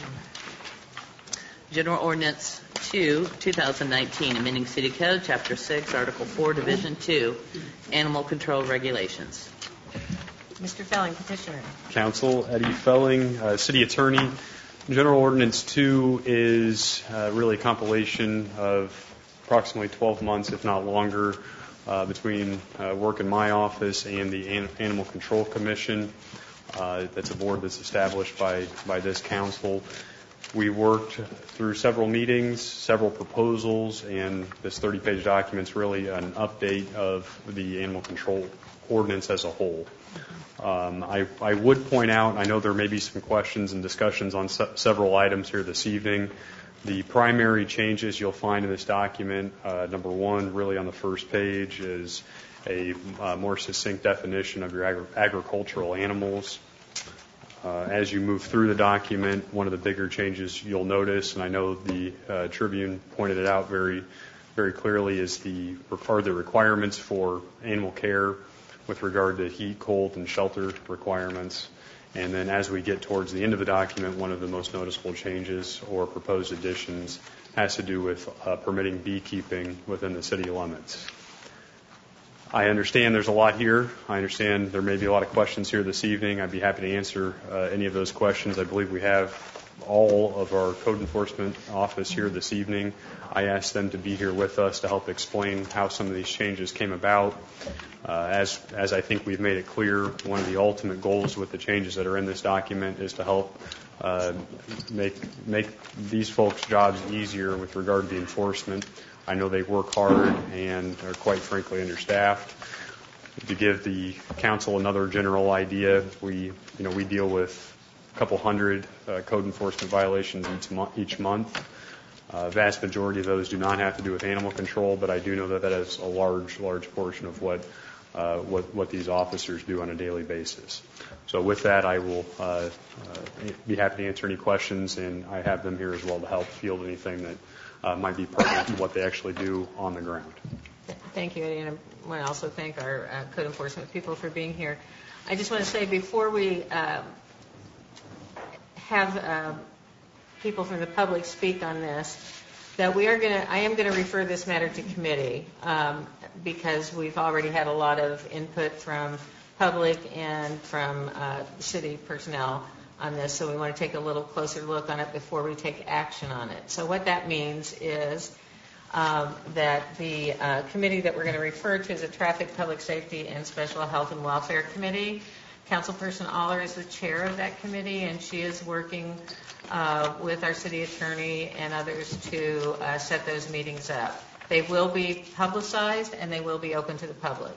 [SPEAKER 3] General Ordinance 2, 2019, amending City Code, Chapter 6, Article 4, Division 2, Animal Control Regulations.
[SPEAKER 1] Mr. Felling, petitioner.
[SPEAKER 4] Council, Eddie Felling, City Attorney. General Ordinance 2 is really a compilation of approximately 12 months, if not longer, between work in my office and the Animal Control Commission. That's a board that's established by this council. We worked through several meetings, several proposals, and this 30-page document is really an update of the animal control ordinance as a whole. I would point out, I know there may be some questions and discussions on several items here this evening. The primary changes you'll find in this document, number one, really on the first page, is a more succinct definition of your agricultural animals. As you move through the document, one of the bigger changes you'll notice, and I know the Tribune pointed it out very, very clearly, is the requirements for animal care with regard to heat, cold, and shelter requirements. And then as we get towards the end of the document, one of the most noticeable changes or proposed additions has to do with permitting beekeeping within the city limits. I understand there's a lot here. I understand there may be a lot of questions here this evening. I'd be happy to answer any of those questions. I believe we have all of our code enforcement office here this evening. I asked them to be here with us to help explain how some of these changes came about. As I think we've made it clear, one of the ultimate goals with the changes that are in this document is to help make these folks' jobs easier with regard to the enforcement. I know they work hard and are quite frankly understaffed. To give the council another general idea, we deal with a couple hundred code enforcement violations each month. Vast majority of those do not have to do with animal control, but I do know that is a large portion of what these officers do on a daily basis. So with that, I will be happy to answer any questions, and I have them here as well to help field anything that might be pertinent to what they actually do on the ground.
[SPEAKER 1] Thank you, Eddie, and I want to also thank our code enforcement people for being here. I just want to say before we have people from the public speak on this, that I am going to refer this matter to committee because we've already had a lot of input from public and from city personnel on this, so we want to take a little closer look on it before we take action on it. So what that means is that the committee that we're going to refer to is the Traffic, Public Safety, and Special Health and Welfare Committee. Councilperson Aller is the chair of that committee, and she is working with our city attorney and others to set those meetings up. They will be publicized and they will be open to the public.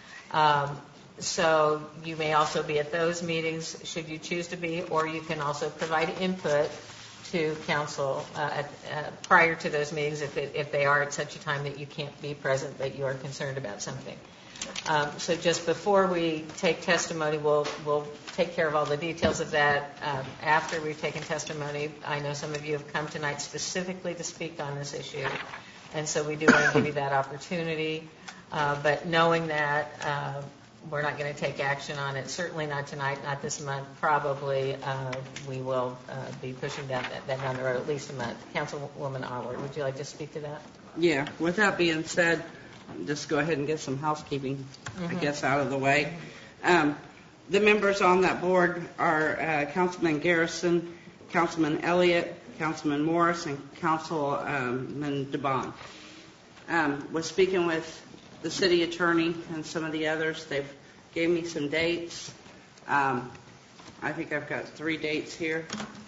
[SPEAKER 1] So you may also be at those meetings should you choose to be, or you can also provide input to council prior to those meetings if they are at such a time that you can't be present, that you are concerned about something. So just before we take testimony, we'll take care of all the details of that after we've taken testimony. I know some of you have come tonight specifically to speak on this issue, and so we do want to give you that opportunity. But knowing that we're not going to take action on it, certainly not tonight, not this month, probably we will be pushing that down the road at least a month. Councilwoman Aller, would you like to speak to that?
[SPEAKER 11] Yeah, with that being said, just go ahead and get some housekeeping, I guess, out of the way. The members on that board are Councilman Garrison, Councilman Elliott, Councilman Morris, and Councilman DeBon. Was speaking with the city attorney and some of the others. They've gave me some dates. I think I've got 3 dates here.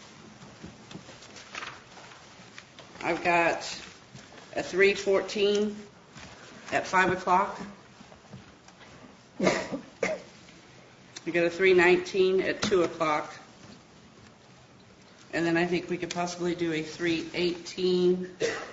[SPEAKER 11] I've got a 3/14 at 5 o'clock. We got a 3/19 at 2 o'clock. And then I think we could possibly do a 3/18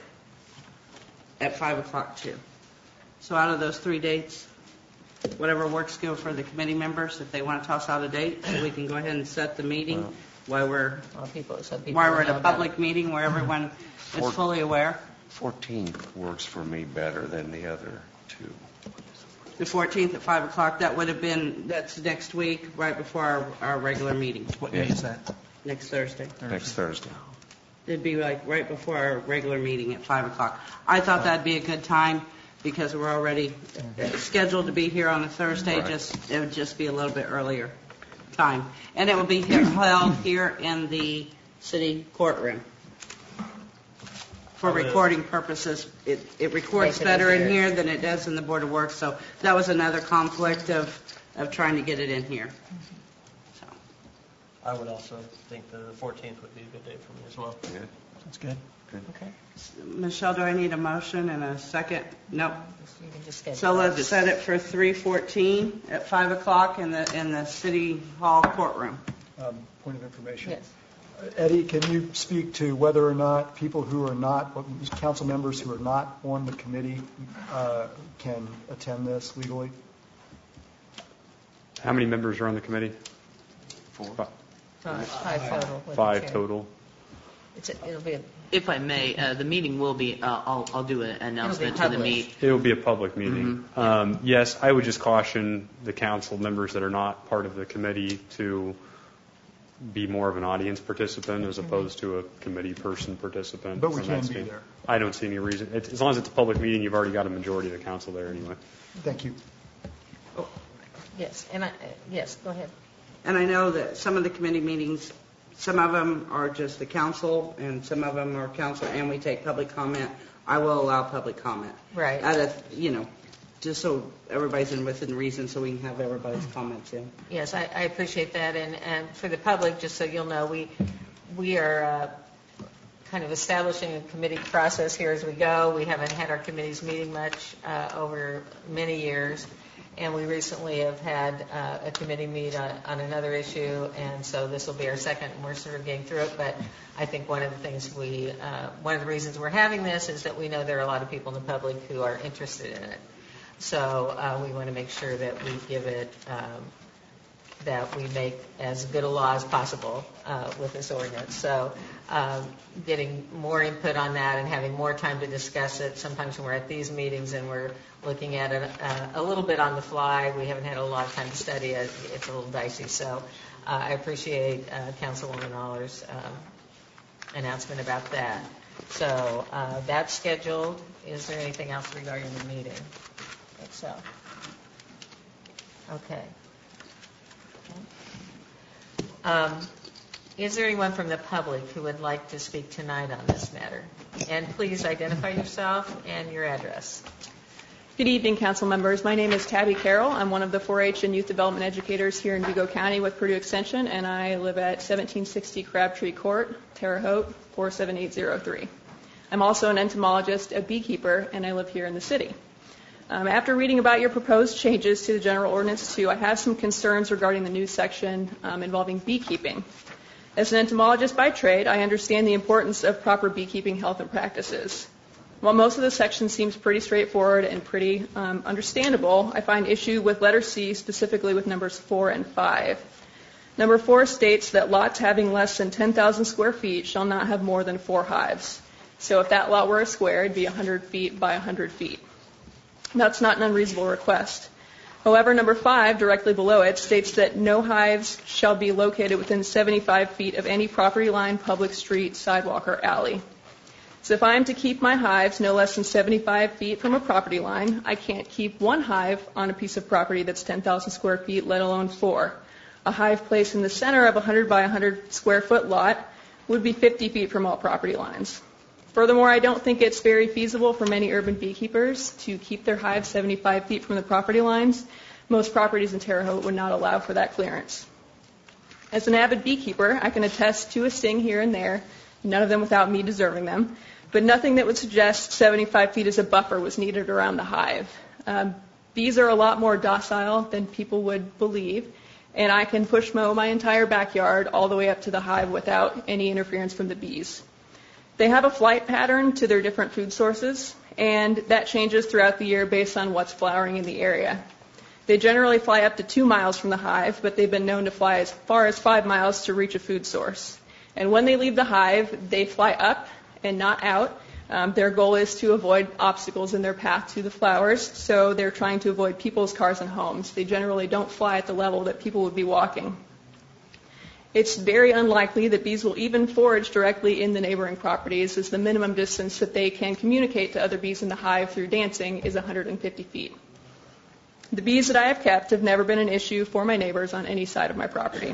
[SPEAKER 11] at 5 o'clock too. So out of those 3 dates, whatever works good for the committee members, if they want to toss out a date, so we can go ahead and set the meeting while we're at a public meeting where everyone is fully aware.
[SPEAKER 13] 14th works for me better than the other 2.
[SPEAKER 11] The 14th at 5 o'clock, that would have been, that's next week, right before our regular meeting.
[SPEAKER 10] What day is that?
[SPEAKER 11] Next Thursday.
[SPEAKER 13] Next Thursday.
[SPEAKER 11] It'd be like right before our regular meeting at 5 o'clock. I thought that'd be a good time because we're already scheduled to be here on a Thursday.
[SPEAKER 13] Right.
[SPEAKER 11] It would just be a little bit earlier time. And it will be held here in the city courtroom. For recording purposes, it records better in here than it does in the Board of Works. So that was another conflict of trying to get it in here. So.
[SPEAKER 10] I would also think the 14th would be a good day for me as well.
[SPEAKER 13] Good.
[SPEAKER 10] That's good.
[SPEAKER 11] Okay. Michelle, do I need a motion and a second? Nope.
[SPEAKER 1] You can just schedule
[SPEAKER 11] So let's set it for 3/14 at 5 o'clock in the City Hall courtroom.
[SPEAKER 8] Point of information.
[SPEAKER 1] Yes.
[SPEAKER 8] Eddie, can you speak to whether or not people who are not, council members who are not on the committee can attend this legally?
[SPEAKER 4] How many members are on the committee?
[SPEAKER 13] 4.
[SPEAKER 1] 5 total.
[SPEAKER 4] 5 total.
[SPEAKER 1] It'll be
[SPEAKER 3] If I may, the meeting will be, I'll do an announcement to the meet.
[SPEAKER 4] It will be a public meeting. Yes, I would just caution the council members that are not part of the committee to be more of an audience participant as opposed to a committee person participant.
[SPEAKER 8] But we can be there.
[SPEAKER 4] I don't see any reason. As long as it's a public meeting, you've already got a majority of the council there anyway.
[SPEAKER 8] Thank you.
[SPEAKER 1] Yes, yes, go ahead.
[SPEAKER 11] And I know that some of the committee meetings, some of them are just the council, and some of them are council, and we take public comment. I will allow public comment.
[SPEAKER 1] Right.
[SPEAKER 11] Just so everybody's within reason, so we can have everybody's comments in.
[SPEAKER 1] Yes, I appreciate that. And for the public, just so you'll know, we are kind of establishing a committee process here as we go. We haven't had our committees meeting much over many years. And we recently have had a committee meet on another issue, and so this will be our second, and we're sort of getting through it. But I think one of the reasons we're having this is that we know there are a lot of people in the public who are interested in it. So we want to make sure that we give it, that we make as good a law as possible with this ordinance. So getting more input on that and having more time to discuss it. Sometimes when we're at these meetings and we're looking at it a little bit on the fly, we haven't had a lot of time to study it. It's a little dicey. So I appreciate Councilwoman Aller's announcement about that. So that's scheduled. Is there anything else regarding the meeting itself? Okay. Is there anyone from the public who would like to speak tonight on this matter? And please identify yourself and your address.
[SPEAKER 15] Good evening, council members. My name is Tabby Carroll. I'm one of the 4-H and youth development educators here in Vigo County with Purdue Extension, and I live at 1760 Crabtree Court, Terre Haute, 47803. I'm also an entomologist, a beekeeper, and I live here in the city. After reading about your proposed changes to the General Ordinance 2, I have some concerns regarding the new section involving beekeeping. As an entomologist by trade, I understand the importance of proper beekeeping health and practices. While most of the section seems pretty straightforward and pretty understandable, I find issue with letter C, specifically with numbers 4 and 5. Number 4 states that lots having less than 10,000 square feet shall not have more than 4 hives. So if that lot were a square, it'd be 100 feet by 100 feet. That's not an unreasonable request. However, number 5, directly below it, states that no hives shall be located within 75 feet of any property line, public street, sidewalk, or alley. So if I am to keep my hives no less than 75 feet from a property line, I can't keep one hive on a piece of property that's 10,000 square feet, let alone 4. A hive placed in the center of a 100 by 100 square foot lot would be 50 feet from all property lines. Furthermore, I don't think it's very feasible for many urban beekeepers to keep their hives 75 feet from the property lines. Most properties in Terre Haute would not allow for that clearance. As an avid beekeeper, I can attest to a sting here and there, none of them without me deserving them, but nothing that would suggest 75 feet as a buffer was needed around the hive. Bees are a lot more docile than people would believe, and I can push mow my entire backyard all the way up to the hive without any interference from the bees. They have a flight pattern to their different food sources, and that changes throughout the year based on what's flowering in the area. They generally fly up to 2 miles from the hive, but they've been known to fly as far as 5 miles to reach a food source. And when they leave the hive, they fly up and not out. Their goal is to avoid obstacles in their path to the flowers, so they're trying to avoid people's cars and homes. They generally don't fly at the level that people would be walking. It's very unlikely that bees will even forage directly in the neighboring properties, as the minimum distance that they can communicate to other bees in the hive through dancing is 150 feet. The bees that I have kept have never been an issue for my neighbors on any side of my property.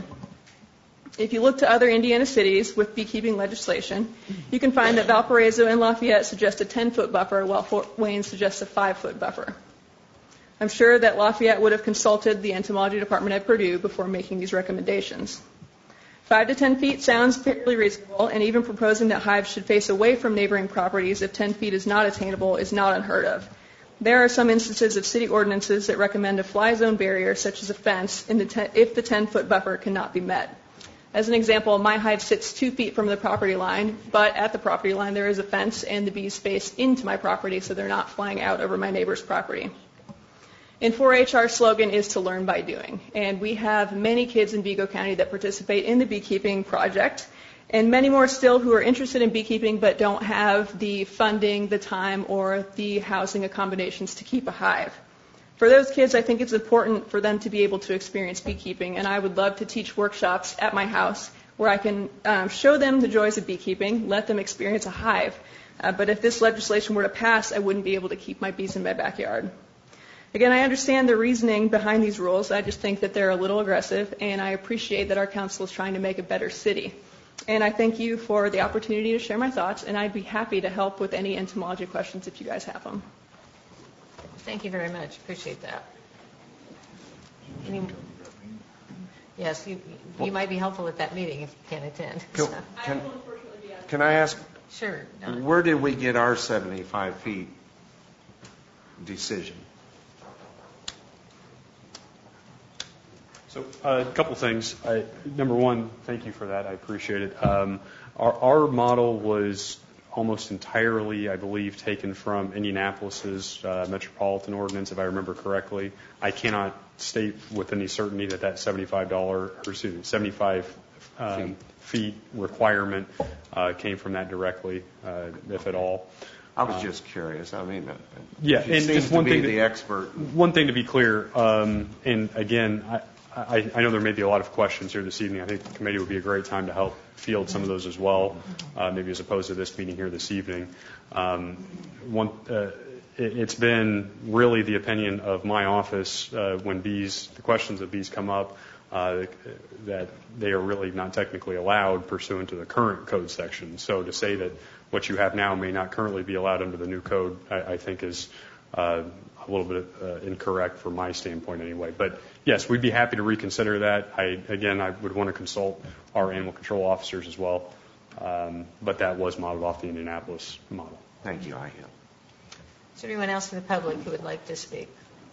[SPEAKER 15] If you look to other Indiana cities with beekeeping legislation, you can find that Valparaiso and Lafayette suggest a 10-foot buffer, while Fort Wayne suggests a 5-foot buffer. I'm sure that Lafayette would have consulted the entomology department at Purdue before making these recommendations. 5 to 10 feet sounds fairly reasonable, and even proposing that hives should face away from neighboring properties if 10 feet is not attainable is not unheard of. There are some instances of city ordinances that recommend a fly zone barrier, such as a fence, if the 10-foot buffer cannot be met. As an example, my hive sits 2 feet from the property line, but at the property line there is a fence and the bees face into my property, so they're not flying out over my neighbor's property. In 4-H, our slogan is to learn by doing, and we have many kids in Vigo County that participate in the beekeeping project, and many more still who are interested in beekeeping but don't have the funding, the time, or the housing accommodations to keep a hive. For those kids, I think it's important for them to be able to experience beekeeping, and I would love to teach workshops at my house where I can show them the joys of beekeeping, let them experience a hive. But if this legislation were to pass, I wouldn't be able to keep my bees in my backyard. Again, I understand the reasoning behind these rules. I just think that they're a little aggressive, and I appreciate that our council is trying to make a better city. And I thank you for the opportunity to share my thoughts, and I'd be happy to help with any entomology questions if you guys have them.
[SPEAKER 1] Thank you very much. Appreciate that. Yes, you might be helpful at that meeting if you can't attend.
[SPEAKER 13] Can I ask?
[SPEAKER 1] Sure. Don.
[SPEAKER 13] Where did we get our 75 feet decision?
[SPEAKER 4] So a couple things. Number one, thank you for that. I appreciate it. Our model was almost entirely, I believe, taken from Indianapolis's metropolitan ordinance, if I remember correctly. I cannot state with any certainty that 75 feet requirement came from that directly, if at all.
[SPEAKER 13] I was just curious. I mean,
[SPEAKER 4] yeah,
[SPEAKER 13] and
[SPEAKER 4] just one thing,
[SPEAKER 13] the expert.
[SPEAKER 4] One thing to be clear, and again, I know there may be a lot of questions here this evening. I think the committee would be a great time to help field some of those as well, maybe as opposed to this meeting here this evening. It's been really the opinion of my office when the questions of bees come up, that they are really not technically allowed pursuant to the current code section. So to say that what you have now may not currently be allowed under the new code, I think is a little bit incorrect from my standpoint anyway. But yes, we'd be happy to reconsider that. I would want to consult our animal control officers as well. But that was modeled off the Indianapolis model.
[SPEAKER 13] Thank you. I am.
[SPEAKER 1] Is there anyone else in the public who would like to speak?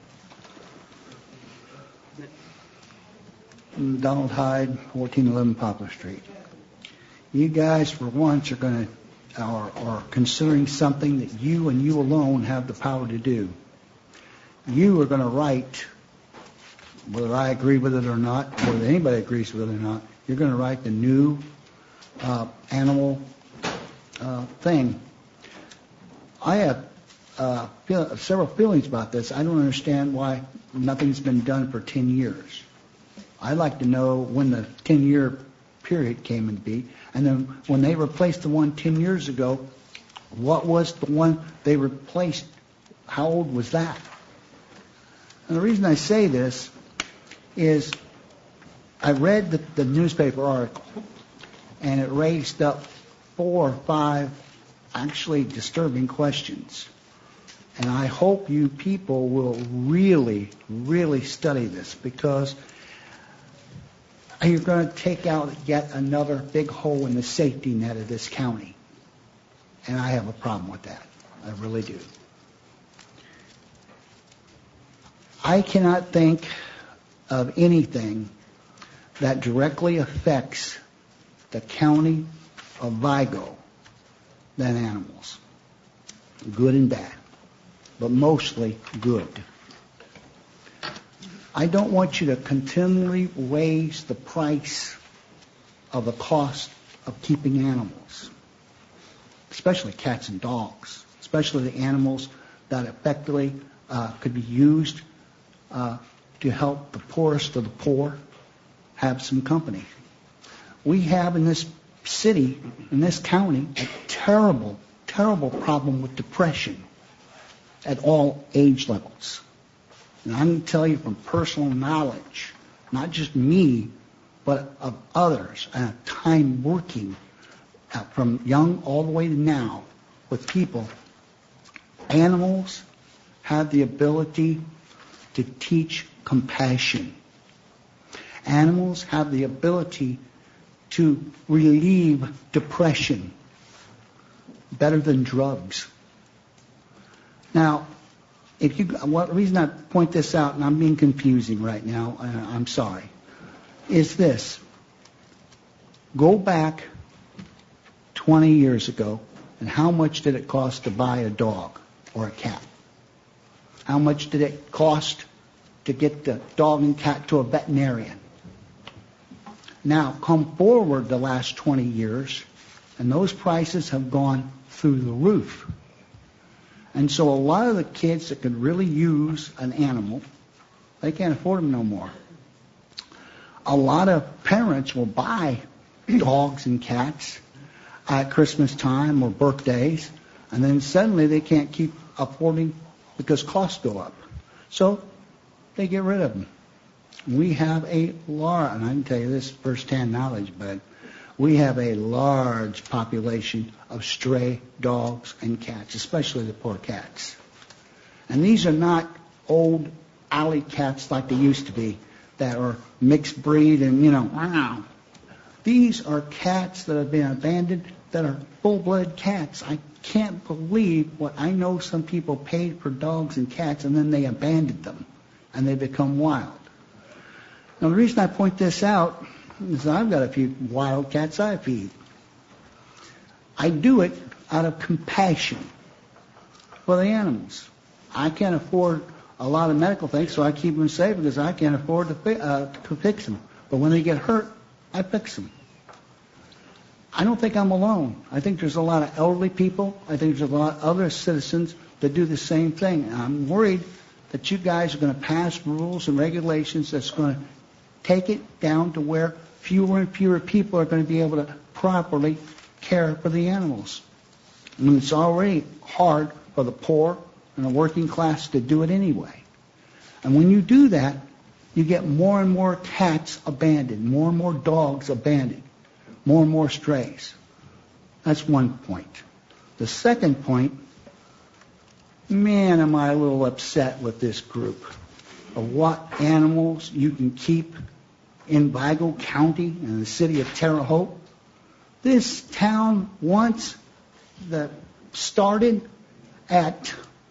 [SPEAKER 5] Donald Hyde, 1411 Poplar Street. You guys, for once, are considering something that you and you alone have the power to do. You are going to write, whether I agree with it or not, whether anybody agrees with it or not, you're going to write the new animal thing. I have several feelings about this. I don't understand why nothing's been done for 10 years. I'd like to know when the 10-year period came into being, and then when they replaced the one 10 years ago, what was the one they replaced? How old was that? And the reason I say this is I read the newspaper article, and it raised up 4 or 5 actually disturbing questions. And I hope you people will really, really study this, because you're going to take out yet another big hole in the safety net of this county. And I have a problem with that. I really do. I cannot think of anything that directly affects the county of Vigo than animals. Good and bad, but mostly good. I don't want you to continually raise the price of the cost of keeping animals, especially cats and dogs, especially the animals that effectively could be used to help the poorest of the poor have some company. We have in this city, in this county, a terrible, terrible problem with depression at all age levels. And I can tell you from personal knowledge, not just me, but of others, and time working from young all the way to now with people, animals have the ability to teach compassion. Animals have the ability to relieve depression better than drugs. Now, the reason I point this out, and I'm being confusing right now, and I'm sorry, is this. Go back 20 years ago, and how much did it cost to buy a dog or a cat? How much did it cost to get the dog and cat to a veterinarian? Now, come forward the last 20 years, and those prices have gone through the roof. And so a lot of the kids that could really use an animal, they can't afford them no more. A lot of parents will buy dogs and cats at Christmas time or birthdays, and then suddenly they can't keep affording because costs go up. So they get rid of them. We have a large, and I can tell you this firsthand knowledge, but we have a large population of stray dogs and cats, especially the poor cats. And these are not old alley cats like they used to be that are mixed breed and, wow. These are cats that have been abandoned that are full-blooded cats. I can't believe what I know some people paid for dogs and cats and then they abandoned them and they become wild. Now, the reason I point this out is I've got a few wild cats I feed. I do it out of compassion for the animals. I can't afford a lot of medical things, so I keep them safe because I can't afford to fix them. But when they get hurt, I fix them. I don't think I'm alone. I think there's a lot of elderly people. I think there's a lot of other citizens that do the same thing. And I'm worried that you guys are going to pass rules and regulations that's going to take it down to where fewer and fewer people are going to be able to properly care for the animals. I mean, it's already hard for the poor and the working class to do it anyway. And when you do that, you get more and more cats abandoned, more and more dogs abandoned, more and more strays. That's one point. The second point, man, am I a little upset with this group of what animals you can keep in Vigo County and the city of Terre Haute. This town once that started at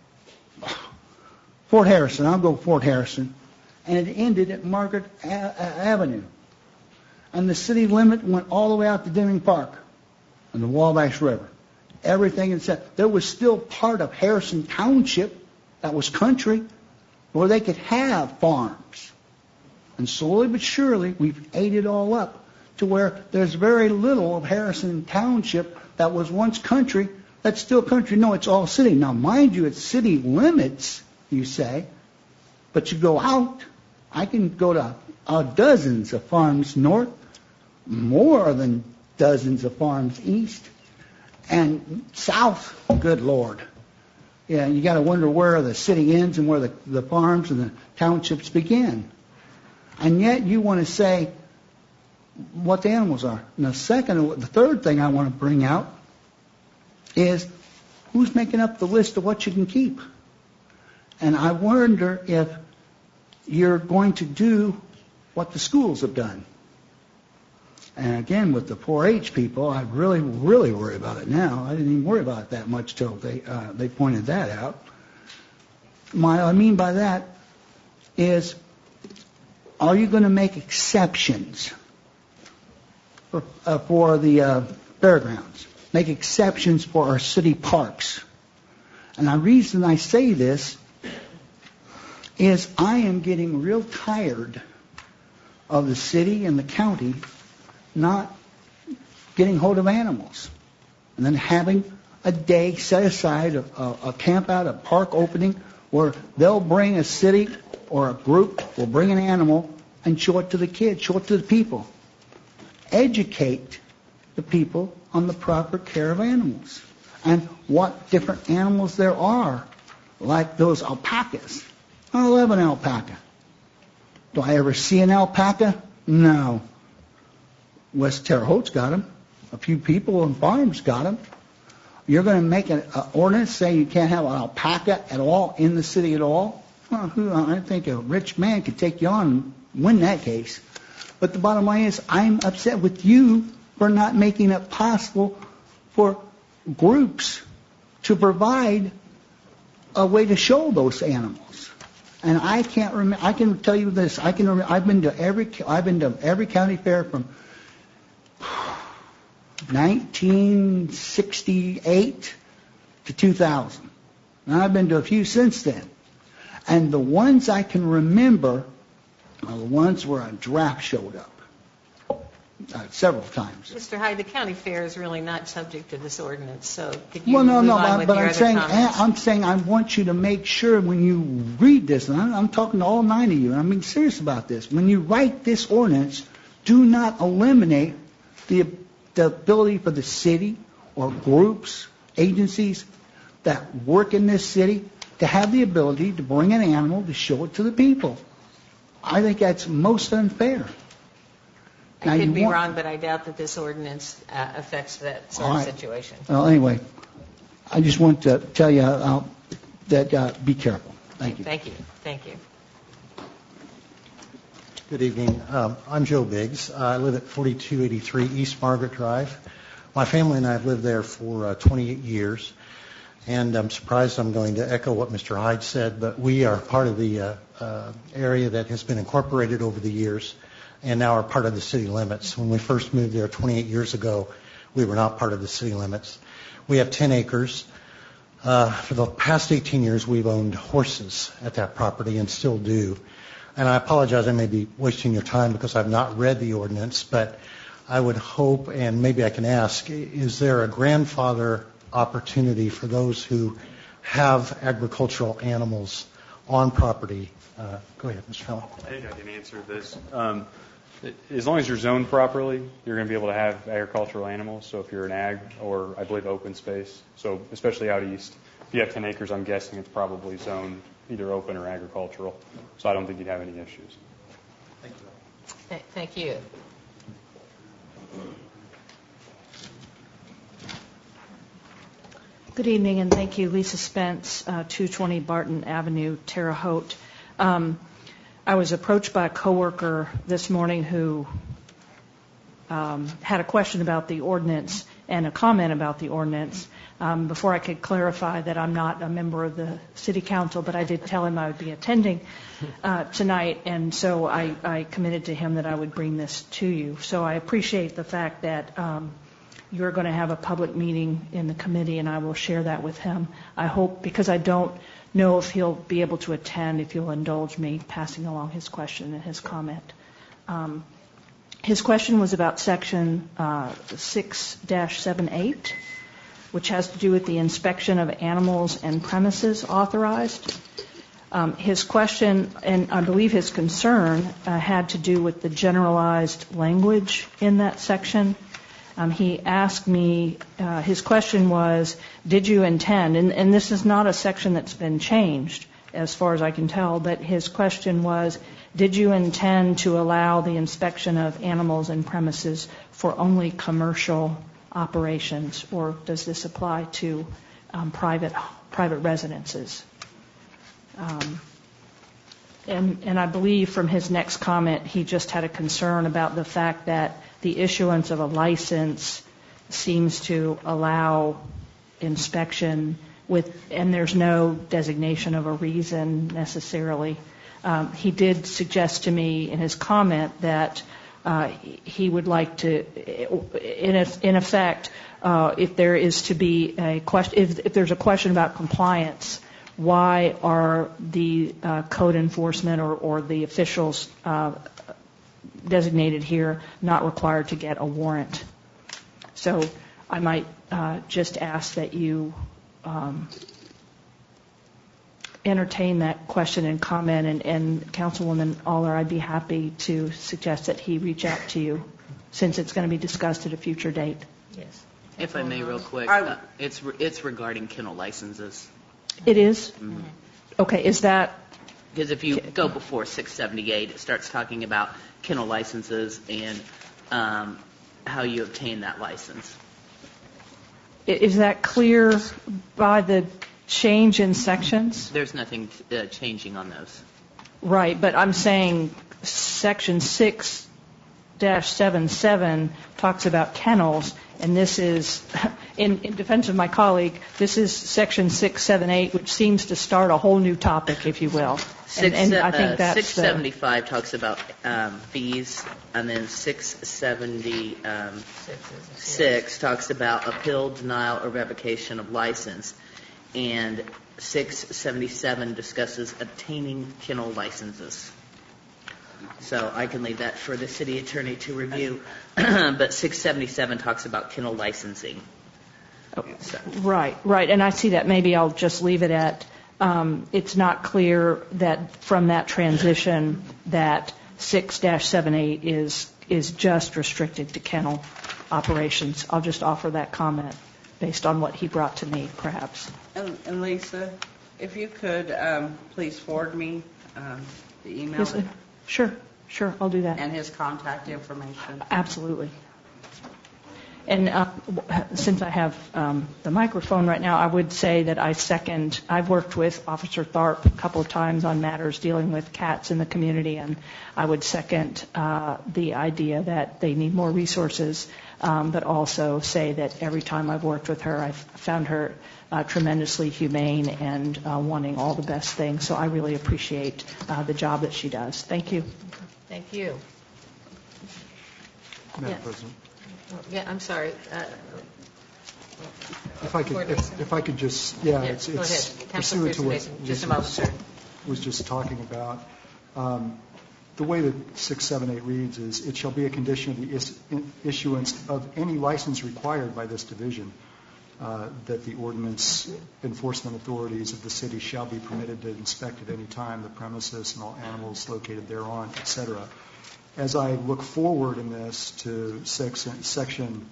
[SPEAKER 5] Fort Harrison. I'll go Fort Harrison. And it ended at Margaret Avenue. And the city limit went all the way out to Deming Park and the Wabash River. Everything except there was still part of Harrison Township that was country where they could have farms. And slowly but surely, we've ate it all up to where there's very little of Harrison Township that was once country that's still country. No, it's all city. Now, mind you, it's city limits, you say, but you go out. I can go to dozens of farms north, more than dozens of farms east, and south, good Lord. Yeah, you got to wonder where the city ends and where the farms and the townships begin. And yet you want to say what the animals are. And the third thing I want to bring out is who's making up the list of what you can keep. And I wonder if you're going to do what the schools have done. And again, with the 4-H people, I really, really worry about it now. I didn't even worry about it that much till they pointed that out. What I mean by that is, are you going to make exceptions for the fairgrounds? Make exceptions for our city parks? And the reason I say this is I am getting real tired of the city and the county not getting hold of animals and then having a day set aside, a camp out, a park opening where they'll bring a city or a group will bring an animal and show it to the kids, show it to the people. Educate the people on the proper care of animals and what different animals there are, like those alpacas. I love an alpaca. Do I ever see an alpaca? No. West Terre Haute's got them. A few people and farms got them. You're going to make an ordinance saying you can't have an alpaca at all in the city at all? Well, I think a rich man could take you on and win that case. But the bottom line is I'm upset with you for not making it possible for groups to provide a way to show those animals. And I can't remember. I can tell you this. I've been to every county fair from 1968 to 2000. And I've been to a few since then. And the ones I can remember are the ones where a giraffe showed up several times.
[SPEAKER 1] Mr. Hyde, the county fair is really not subject to this ordinance, so could you
[SPEAKER 5] move on
[SPEAKER 1] with
[SPEAKER 5] but
[SPEAKER 1] your other comments?
[SPEAKER 5] I'm saying I want you to make sure when you read this, and I'm talking to all 9 of you, and I'm being serious about this, when you write this ordinance, do not eliminate the ability for the city or groups, agencies that work in this city to have the ability to bring an animal to show it to the people. I think that's most unfair.
[SPEAKER 1] I could be wrong, but I doubt that this ordinance affects that sort of situation.
[SPEAKER 5] Well, anyway, I just want to tell you that be careful. Thank you.
[SPEAKER 1] Thank you. Thank you.
[SPEAKER 16] Good evening. I'm Joe Biggs. I live at 4283 East Margaret Drive. My family and I have lived there for 28 years, and I'm surprised I'm going to echo what Mr. Hyde said, but we are part of the area that has been incorporated over the years and now are part of the city limits. When we first moved there 28 years ago, we were not part of the city limits. We have 10 acres. For the past 18 years, we've owned horses at that property and still do. And I apologize, I may be wasting your time because I've not read the ordinance, but I would hope, and maybe I can ask, is there a grandfather opportunity for those who have agricultural animals on property? Go ahead, Mr. Fallon.
[SPEAKER 4] I think I can answer this. As long as you're zoned properly, you're going to be able to have agricultural animals. So if you're an ag or, I believe, open space, so especially out east, if you have 10 acres, I'm guessing it's probably zoned either open or agricultural. So I don't think you'd have any issues.
[SPEAKER 16] Thank you.
[SPEAKER 1] Thank you.
[SPEAKER 17] Good evening, and thank you. Lisa Spence, 220 Barton Avenue, Terre Haute. I was approached by a coworker this morning who had a question about the ordinance and a comment about the ordinance. Before I could clarify that I'm not a member of the city council, but I did tell him I would be attending tonight, and so I committed to him that I would bring this to you. So I appreciate the fact that you're going to have a public meeting in the committee, and I will share that with him. I hope, because I don't know if he'll be able to attend, if you'll indulge me passing along his question and his comment. His question was about Section 6-78, which has to do with the inspection of animals and premises authorized. His question, and I believe his concern, had to do with the generalized language in that section. He asked me, his question was, did you intend, and this is not a section that's been changed as far as I can tell, but his question was, did you intend to allow the inspection of animals and premises for only commercial operations, or does this apply to private residences? And I believe from his next comment, he just had a concern about the fact that the issuance of a license seems to allow inspection and there's no designation of a reason necessarily. He did suggest to me in his comment that he would like to, in effect, if there is to be a question, if there's a question about compliance, why are the code enforcement or the officials designated here not required to get a warrant? So I might just ask that you entertain that question and comment, and Councilwoman Aller, I'd be happy to suggest that he reach out to you since it's going to be discussed at a future date.
[SPEAKER 3] Yes. If I may, real quick, it's regarding kennel licenses.
[SPEAKER 17] It is?
[SPEAKER 3] Mm-hmm.
[SPEAKER 17] Okay, is that?
[SPEAKER 3] Because if you go before 678, it starts talking about kennel licenses and how you obtain that license.
[SPEAKER 17] Is that clear by the change in sections?
[SPEAKER 3] There's nothing changing on those.
[SPEAKER 17] Right, but I'm saying Section 6-77 talks about kennels, and this is, in defense of my colleague, this is Section 678, which seems to start a whole new topic, if you will. And I think that's
[SPEAKER 3] 675 talks about fees, and then 676 talks about appeal, denial, or revocation of license, and 677 discusses obtaining kennel licenses. So I can leave that for the city attorney to review, but 677 talks about kennel licensing. So.
[SPEAKER 17] Right, and I see that. Maybe I'll just leave it at it's not clear that from that transition that 6-78 is just restricted to kennel operations. I'll just offer that comment based on what he brought to me, perhaps.
[SPEAKER 11] And Lisa, If you could please forward me the email
[SPEAKER 17] Yes, sure, I'll do that.
[SPEAKER 11] and his contact information.
[SPEAKER 17] Absolutely. And since I have the microphone right now, I would say that I've worked with Officer Tharp a couple of times on matters dealing with cats in the community, and I would second the idea that they need more resources, but also say that every time I've worked with her, I've found her tremendously humane and wanting all the best things. So I really appreciate the job that she does. Thank you.
[SPEAKER 1] Thank you.
[SPEAKER 8] Madam President.
[SPEAKER 1] Yeah, I'm sorry.
[SPEAKER 8] If I could just, it's
[SPEAKER 1] go ahead.
[SPEAKER 8] pursuant to what
[SPEAKER 1] Just a moment, sir.
[SPEAKER 8] was just talking about. The way that 678 reads is, it shall be a condition of the issuance of any license required by this division that the ordinance enforcement authorities of the city shall be permitted to inspect at any time the premises and all animals located thereon, etc. As I look forward in this to section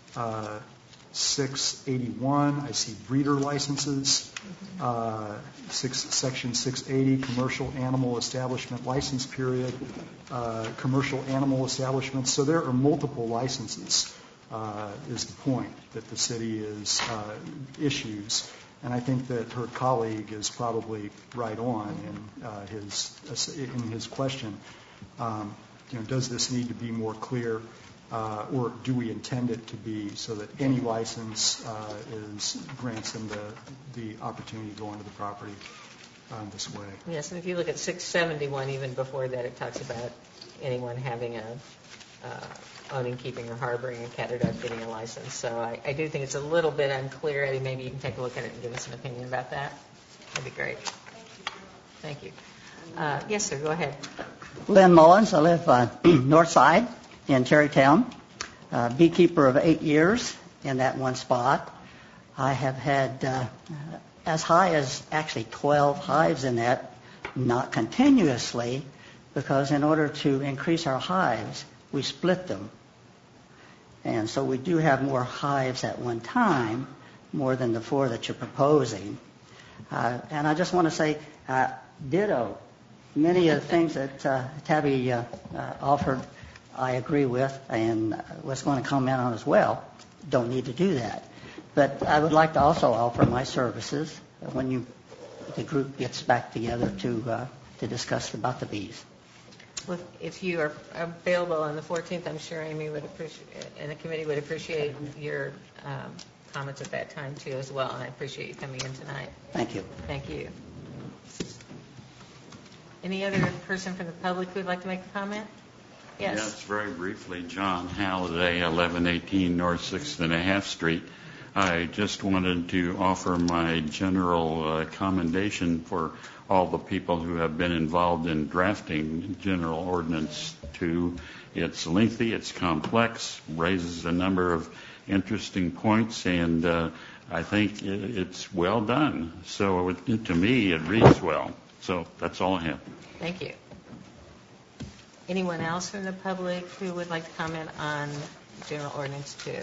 [SPEAKER 8] 681, I see breeder licenses. Section 680, commercial animal establishment license period, commercial animal establishments. So there are multiple licenses, is the point that the city issues. And I think that her colleague is probably right on in his question. Does this need to be more clear, or do we intend it to be so that any license grants them the opportunity to go onto the property this way?
[SPEAKER 1] Yes, and if you look at 671, even before that, it talks about anyone having owning, keeping, or harboring a cat or dog getting a license. So I do think it's a little bit unclear. Eddie, maybe you can take a look at it and give us an opinion about that. That'd be great. Thank you. Yes, sir, go ahead.
[SPEAKER 2] Lynn Mullins. I live north side in Terrytown. Beekeeper of 8 years in that one spot. I have had as high as actually 12 hives in that, not continuously, because in order to increase our hives, we split them. And so we do have more hives at one time, more than the 4 that you're proposing. And I just want to say, ditto. Many of the things that Tabby offered, I agree with, and was going to comment on as well. Don't need to do that. But I would like to also offer my services when the group gets back together to discuss about the bees.
[SPEAKER 1] Well, if you are available on the 14th, I'm sure Amy would appreciate, and the committee would appreciate your comments at that time too as well. And I appreciate you coming in tonight.
[SPEAKER 2] Thank you.
[SPEAKER 1] Thank you. Any other person from the public who would like to make a comment? Yes.
[SPEAKER 18] Yes, very briefly. John Halliday, 1118 North 6th and a half Street. I just wanted to offer my general commendation for all the people who have been involved in drafting General Ordinance 2. It's lengthy, it's complex, raises a number of interesting points, and I think it's well done. So to me, it reads well. So that's all I have.
[SPEAKER 1] Thank you. Anyone else from the public who would like to comment on General Ordinance 2?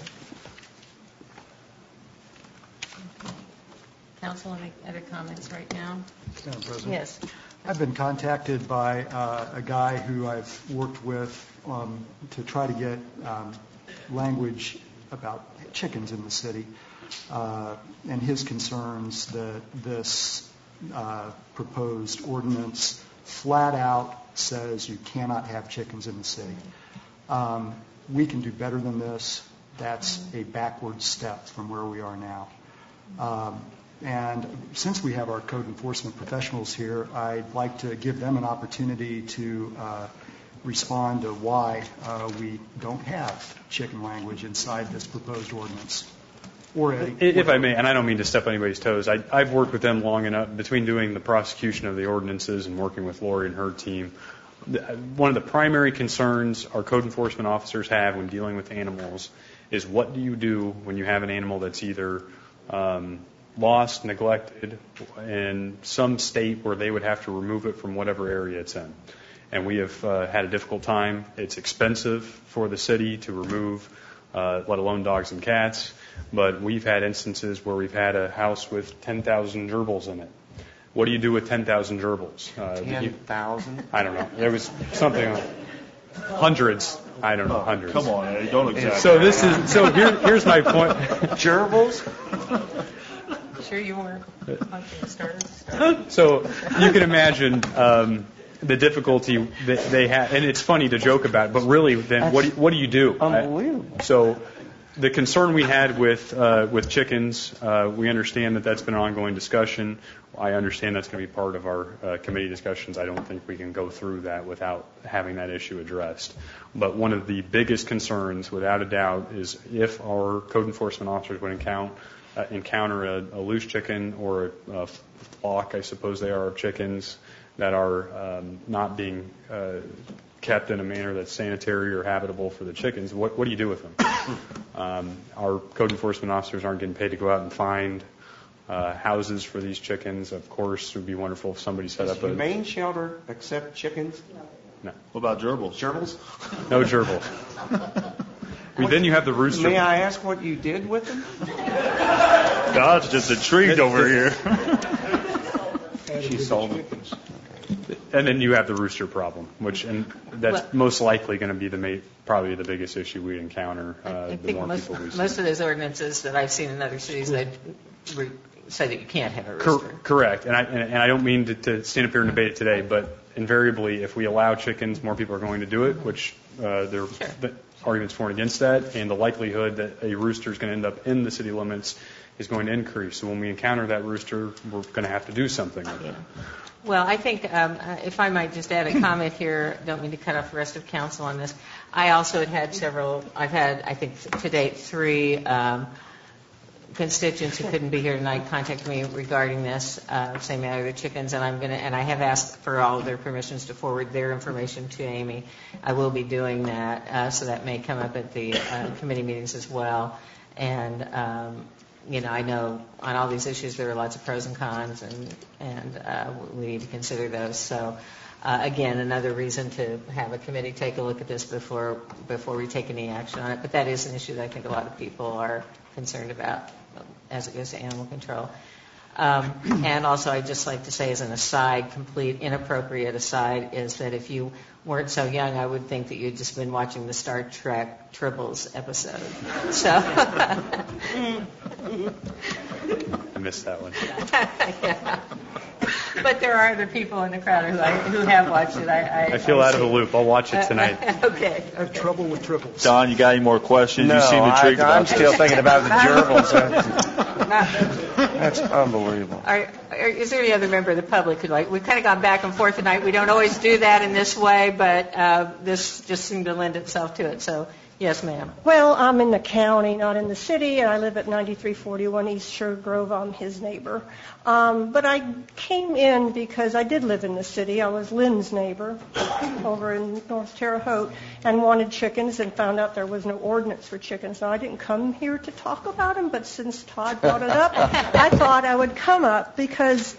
[SPEAKER 1] Council, any other comments right now?
[SPEAKER 8] Madam President?
[SPEAKER 1] Yes.
[SPEAKER 8] I've been contacted by a guy who I've worked with to try to get language about chickens in the city, and his concerns that this proposed ordinance flat out says you cannot have chickens in the city. We can do better than this. That's a backward step from where we are now. And since we have our code enforcement professionals here, I'd like to give them an opportunity to respond to why we don't have chicken language inside this proposed ordinance. Or Eddie.
[SPEAKER 4] If I may, and I don't mean to step on anybody's toes, I've worked with them long enough between doing the prosecution of the ordinances and working with Lori and her team. One of the primary concerns our code enforcement officers have when dealing with animals is, what do you do when you have an animal that's either lost, neglected, in some state where they would have to remove it from whatever area it's in. And we have had a difficult time. It's expensive for the city to remove, let alone dogs and cats. But we've had instances where we've had a house with 10,000 gerbils in it. What do you do with 10,000 gerbils?
[SPEAKER 13] 10,000?
[SPEAKER 4] I don't know. There was something like hundreds. I don't know, hundreds.
[SPEAKER 6] Come on, Eddie, don't exaggerate.
[SPEAKER 4] So here's my point.
[SPEAKER 13] Gerbils?
[SPEAKER 1] Sure you weren't.
[SPEAKER 4] So you can imagine the difficulty that they had, and it's funny to joke about, but really, then what do you do?
[SPEAKER 13] Unbelievable.
[SPEAKER 4] So the concern we had with chickens, we understand that that's been an ongoing discussion. I understand that's going to be part of our committee discussions. I don't think we can go through that without having that issue addressed. But one of the biggest concerns, without a doubt, is if our code enforcement officers would encounter a loose chicken or a flock, I suppose they are, of chickens that are not being kept in a manner that's sanitary or habitable for the chickens, what do you do with them? Our code enforcement officers aren't getting paid to go out and find houses for these chickens. Of course, it would be wonderful if somebody set up a...
[SPEAKER 13] Does the humane shelter accept chickens?
[SPEAKER 4] No.
[SPEAKER 6] What about gerbils?
[SPEAKER 13] Gerbils?
[SPEAKER 4] No gerbils. Then you have the rooster.
[SPEAKER 13] May I ask what you did with them?
[SPEAKER 6] God's just intrigued over here.
[SPEAKER 13] She sold them.
[SPEAKER 4] And then you have the rooster problem, that's most likely going to be probably the biggest issue we encounter.
[SPEAKER 1] I think most of those ordinances that I've seen in other cities that say that you can't have a rooster.
[SPEAKER 4] Correct, and I don't mean to stand up here and debate it today, but invariably, if we allow chickens, more people are going to do it, which there are arguments for and against that, and the likelihood that a rooster is going to end up in the city limits is going to increase. So when we encounter that rooster, we're going to have to do something with it.
[SPEAKER 1] Well, I think if I might just add a comment here, don't mean to cut off the rest of council on this. I also I've had, I think, to date 3 constituents who couldn't be here tonight contact me regarding this same matter, the chickens, and I have asked for all of their permissions to forward their information to Amy. I will be doing that, so that may come up at the committee meetings as well. And I know on all these issues there are lots of pros and cons, and we need to consider those. So, again, another reason to have a committee take a look at this before we take any action on it. But that is an issue that I think a lot of people are concerned about as it goes to animal control. And also, I'd just like to say as an aside, complete inappropriate aside, is that if you weren't so young, I would think that you'd just been watching the Star Trek Tribbles episode. So
[SPEAKER 4] I missed that one.
[SPEAKER 1] Yeah. But there are other people in the crowd who have watched it.
[SPEAKER 4] I feel out of the loop. I'll watch it tonight.
[SPEAKER 1] Okay.
[SPEAKER 8] Trouble with triples.
[SPEAKER 6] Don, you got any more questions?
[SPEAKER 13] No,
[SPEAKER 6] you seem intrigued about
[SPEAKER 13] I'm still thinking about the gerbils. That's unbelievable.
[SPEAKER 1] Is there any other member of the public who'd like? We've kind of gone back and forth tonight. We don't always do that in this way, but this just seemed to lend itself to it. So, yes, ma'am.
[SPEAKER 19] Well, I'm in the county, not in the city, and I live at 9341 East Sugar Grove. I'm his neighbor. But I came in because I did live in the city. I was Lynn's neighbor over in North Terre Haute and wanted chickens and found out there was no ordinance for chickens. Now, I didn't come here to talk about them, but since Todd brought it up, I thought I would come up because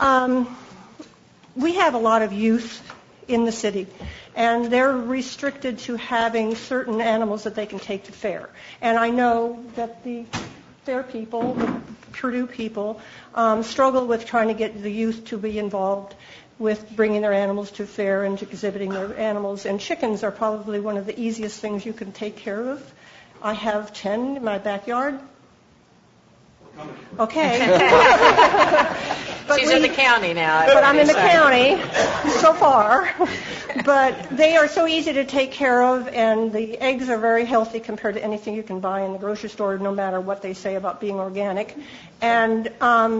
[SPEAKER 19] we have a lot of youth in the city, and they're restricted to having certain animals that they can take to fair. And I know that the fair people, the Purdue people, struggle with trying to get the youth to be involved with bringing their animals to fair and exhibiting their animals. And chickens are probably one of the easiest things you can take care of. I have 10 in my backyard. Okay.
[SPEAKER 1] She's in the county now.
[SPEAKER 19] But I'm in the county so far. But they are so easy to take care of, and the eggs are very healthy compared to anything you can buy in the grocery store, no matter what they say about being organic. And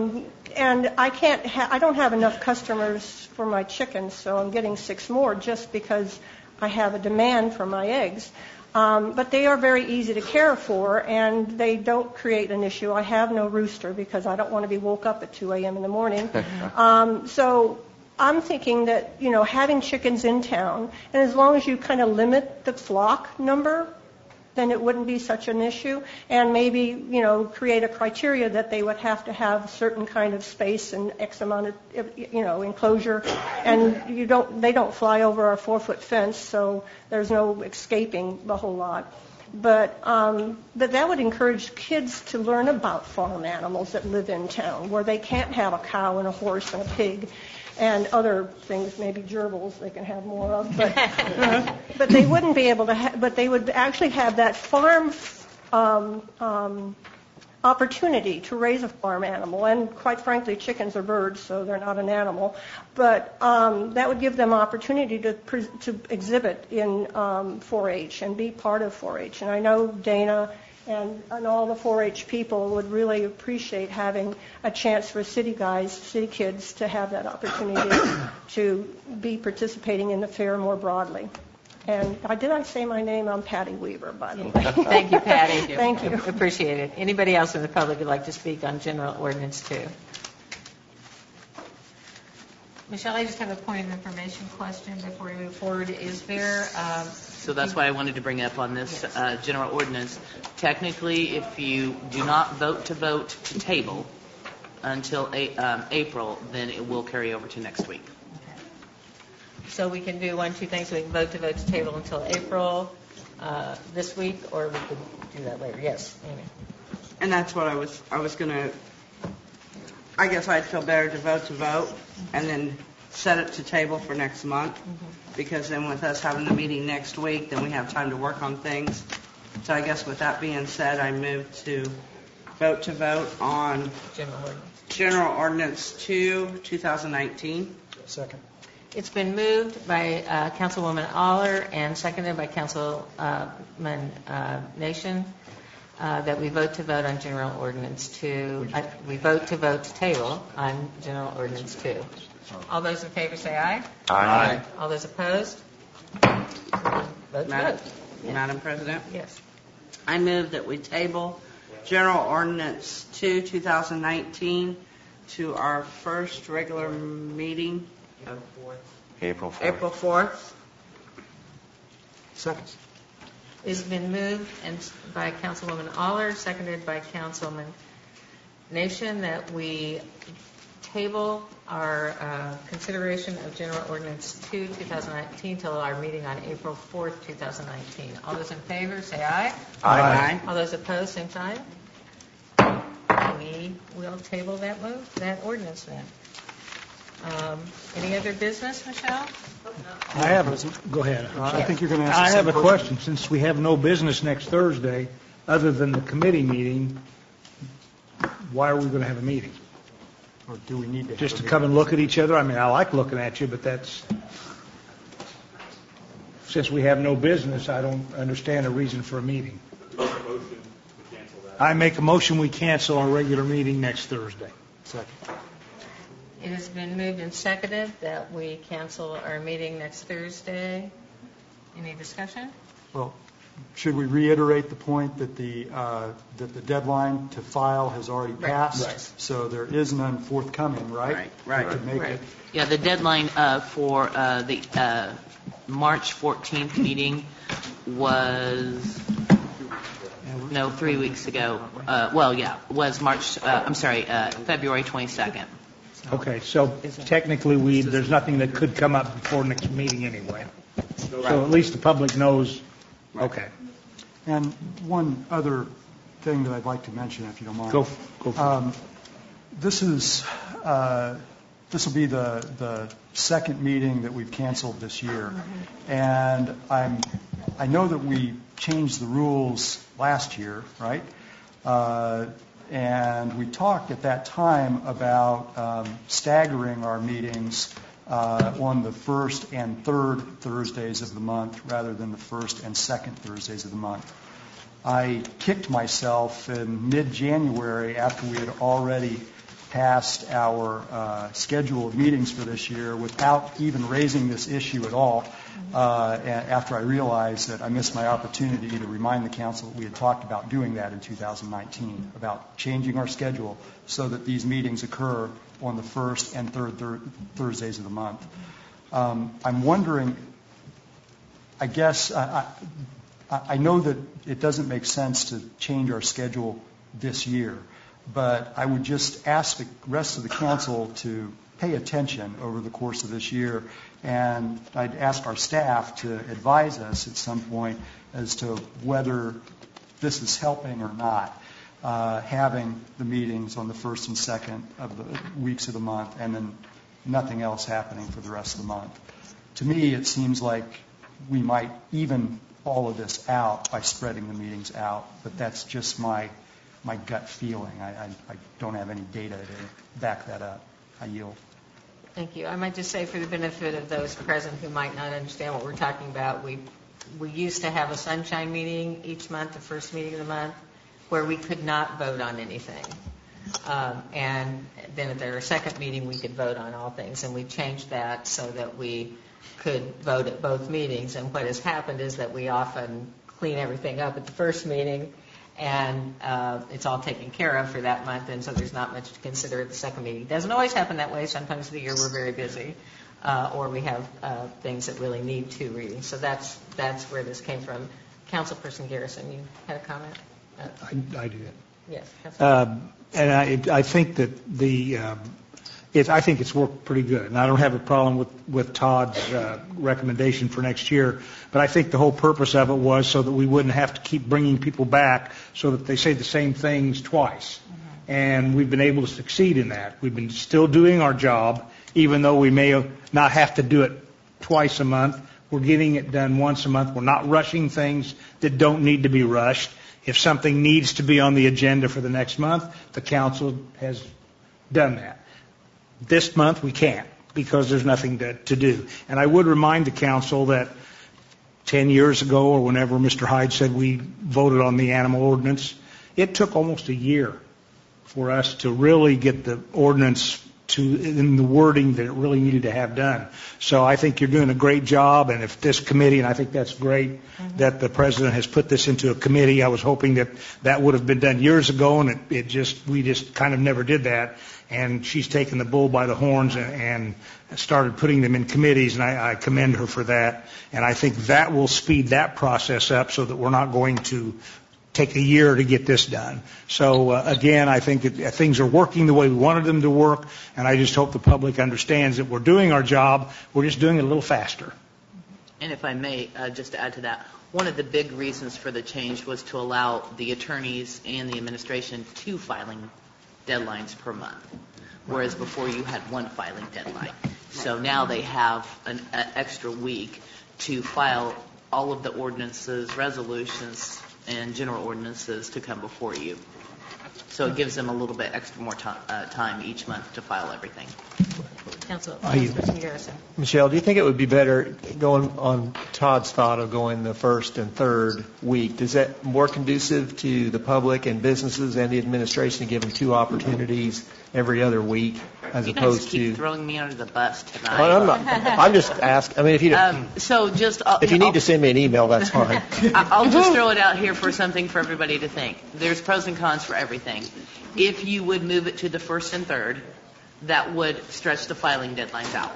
[SPEAKER 19] I don't have enough customers for my chickens, so I'm getting 6 more just because I have a demand for my eggs. But they are very easy to care for, and they don't create an issue. I have no rooster because I don't want to be woke up at 2 a.m. in the morning. So I'm thinking that, having chickens in town, and as long as you kind of limit the flock number, then it wouldn't be such an issue. And maybe, create a criteria that they would have to have a certain kind of space and X amount of, enclosure. And they don't fly over our 4-foot fence, so there's no escaping the whole lot. But that would encourage kids to learn about farm animals that live in town, where they can't have a cow and a horse and a pig and other things, maybe gerbils they can have more of. But they wouldn't be able to. But they would actually have that farm opportunity to raise a farm animal. And quite frankly, chickens are birds, so they're not an animal. But that would give them opportunity to exhibit in 4-H and be part of 4-H. And I know Dana and all the 4-H people would really appreciate having a chance for city kids to have that opportunity to be participating in the fair more broadly. And did I say my name? I'm Patty Weaver, by the way.
[SPEAKER 1] Thank you, Patty.
[SPEAKER 19] Thank you.
[SPEAKER 1] Appreciate it. Anybody else in the public would like to speak on General Ordinance 2? Michelle, I just have a point of information question before we move forward. Is there...
[SPEAKER 3] So that's why I wanted to bring up on this general ordinance. Technically, if you do not vote to table until April, then it will carry over to next week.
[SPEAKER 1] So we can do 2 things. We can vote to table until April this week, or we could do that later. Yes, Amy.
[SPEAKER 11] And that's what I was going to, I guess I'd feel better to vote and then set it to table for next month, because then with us having the meeting next week, then we have time to work on things. So I guess with that being said, I move to vote on General Ordinance 2, 2019.
[SPEAKER 12] Second.
[SPEAKER 1] It's been moved by Councilwoman Aller and seconded by Councilman Nation that we vote on General Ordinance 2. We vote to table on General Ordinance 2. All those in favor say aye.
[SPEAKER 13] Aye.
[SPEAKER 1] All those opposed?
[SPEAKER 11] Madam President?
[SPEAKER 1] Yes.
[SPEAKER 11] I move that we table General Ordinance 2, 2019 to our first regular meeting of
[SPEAKER 13] April 4th.
[SPEAKER 11] April 4th.
[SPEAKER 12] Second.
[SPEAKER 1] It's been moved by Councilwoman Aller, seconded by Councilman Nation, that we table our consideration of General Ordinance 2, 2019 till our meeting on April 4th, 2019. All those in favor say aye.
[SPEAKER 13] Aye.
[SPEAKER 1] All those opposed, same sign. We will table that ordinance then. Any other business, Michelle?
[SPEAKER 2] I have. Go ahead.
[SPEAKER 12] I think you're going to ask.
[SPEAKER 2] I have a question. Since we have no business next Thursday, other than the committee meeting, why are we going to have a meeting?
[SPEAKER 12] Or do we need to?
[SPEAKER 2] Just to come and look at each other? I mean, I like looking at you, but since we have no business, I don't understand a reason for a meeting. I make a motion we cancel our regular meeting next Thursday.
[SPEAKER 12] Second.
[SPEAKER 1] It has been moved and seconded that we cancel our meeting next Thursday. Any discussion?
[SPEAKER 8] Well, should we reiterate the point that the deadline to file has already passed?
[SPEAKER 1] Right.
[SPEAKER 8] So there is none forthcoming, right?
[SPEAKER 11] Right.
[SPEAKER 8] To make it.
[SPEAKER 3] Yeah, the deadline for the March 14th meeting was 3 weeks ago. Was February 22nd.
[SPEAKER 2] Okay, so technically there's nothing that could come up before next meeting anyway. So at least the public knows. Okay.
[SPEAKER 8] And one other thing that I'd like to mention, if you don't mind.
[SPEAKER 2] Go for it.
[SPEAKER 8] This will be the second meeting that we've canceled this year. And I know that we changed the rules last year, right? And we talked at that time about staggering our meetings on the first and third Thursdays of the month rather than the first and second Thursdays of the month. I kicked myself in mid-January after we had already passed our schedule of meetings for this year without even raising this issue at all, after I realized that I missed my opportunity to remind the council that we had talked about doing that in 2019, about changing our schedule so that these meetings occur on the first and third Thursdays of the month. I'm wondering, I guess, I know that it doesn't make sense to change our schedule this year, but I would just ask the rest of the council to pay attention over the course of this year. And I'd ask our staff to advise us at some point as to whether this is helping or not, having the meetings on the first and second of the weeks of the month and then nothing else happening for the rest of the month. To me, it seems like we might even all of this out by spreading the meetings out, but that's just my gut feeling. I don't have any data to back that up. I yield.
[SPEAKER 1] Thank you. I might just say, for the benefit of those present who might not understand what we're talking about, we used to have a sunshine meeting each month, the first meeting of the month, where we could not vote on anything. And then at our second meeting, we could vote on all things. And we changed that so that we could vote at both meetings. And what has happened is that we often clean everything up at the first meeting, and it's all taken care of for that month, and so there's not much to consider at the second meeting. It doesn't always happen that way. Sometimes of the year we're very busy, or we have things that really need two readings. So that's where this came from. Councilperson Garrison, you had a comment?
[SPEAKER 20] I did.
[SPEAKER 1] Yes.
[SPEAKER 20] And I think that I think it's worked pretty good, and I don't have a problem with Todd's recommendation for next year. But I think the whole purpose of it was so that we wouldn't have to keep bringing people back so that they say the same things twice. Mm-hmm. And we've been able to succeed in that. We've been still doing our job, even though we may not have to do it twice a month. We're getting it done once a month. We're not rushing things that don't need to be rushed. If something needs to be on the agenda for the next month, the council has done that. This month we can't because there's nothing to do. And I would remind the council that 10 years ago or whenever Mr. Hyde said we voted on the animal ordinance, it took almost a year for us to really get the ordinance in the wording that it really needed to have done. So I think you're doing a great job, and if this committee, and I think that's great that the president has put this into a committee. I was hoping that would have been done years ago, and we just kind of never did that. And she's taken the bull by the horns and started putting them in committees, and I commend her for that. And I think that will speed that process up so that we're not going to take a year to get this done. So, again, I think that things are working the way we wanted them to work, and I just hope the public understands that we're doing our job. We're just doing it a little faster.
[SPEAKER 3] And if I may, just to add to that, one of the big reasons for the change was to allow the attorneys and the administration 2 filing deadlines per month, whereas before you had 1 filing deadline. So now they have an extra week to file all of the ordinances, resolutions, and general ordinances to come before you. So it gives them a little bit extra more time each month to file everything.
[SPEAKER 1] Councilperson Garrison.
[SPEAKER 10] Michelle, do you think it would be better going on Todd's thought of going the first and third week? Is that more conducive to the public and businesses and the administration to give them 2 opportunities every other week as
[SPEAKER 3] you
[SPEAKER 10] opposed
[SPEAKER 3] guys keep
[SPEAKER 10] to
[SPEAKER 3] throwing me under the bus tonight?
[SPEAKER 10] Well, I'm just asking. I mean, if you if you need to send me an email, that's fine.
[SPEAKER 3] I'll just throw it out here for something for everybody to think. There's pros and cons for everything. If you would move it to the first and third, that would stretch the filing deadlines out.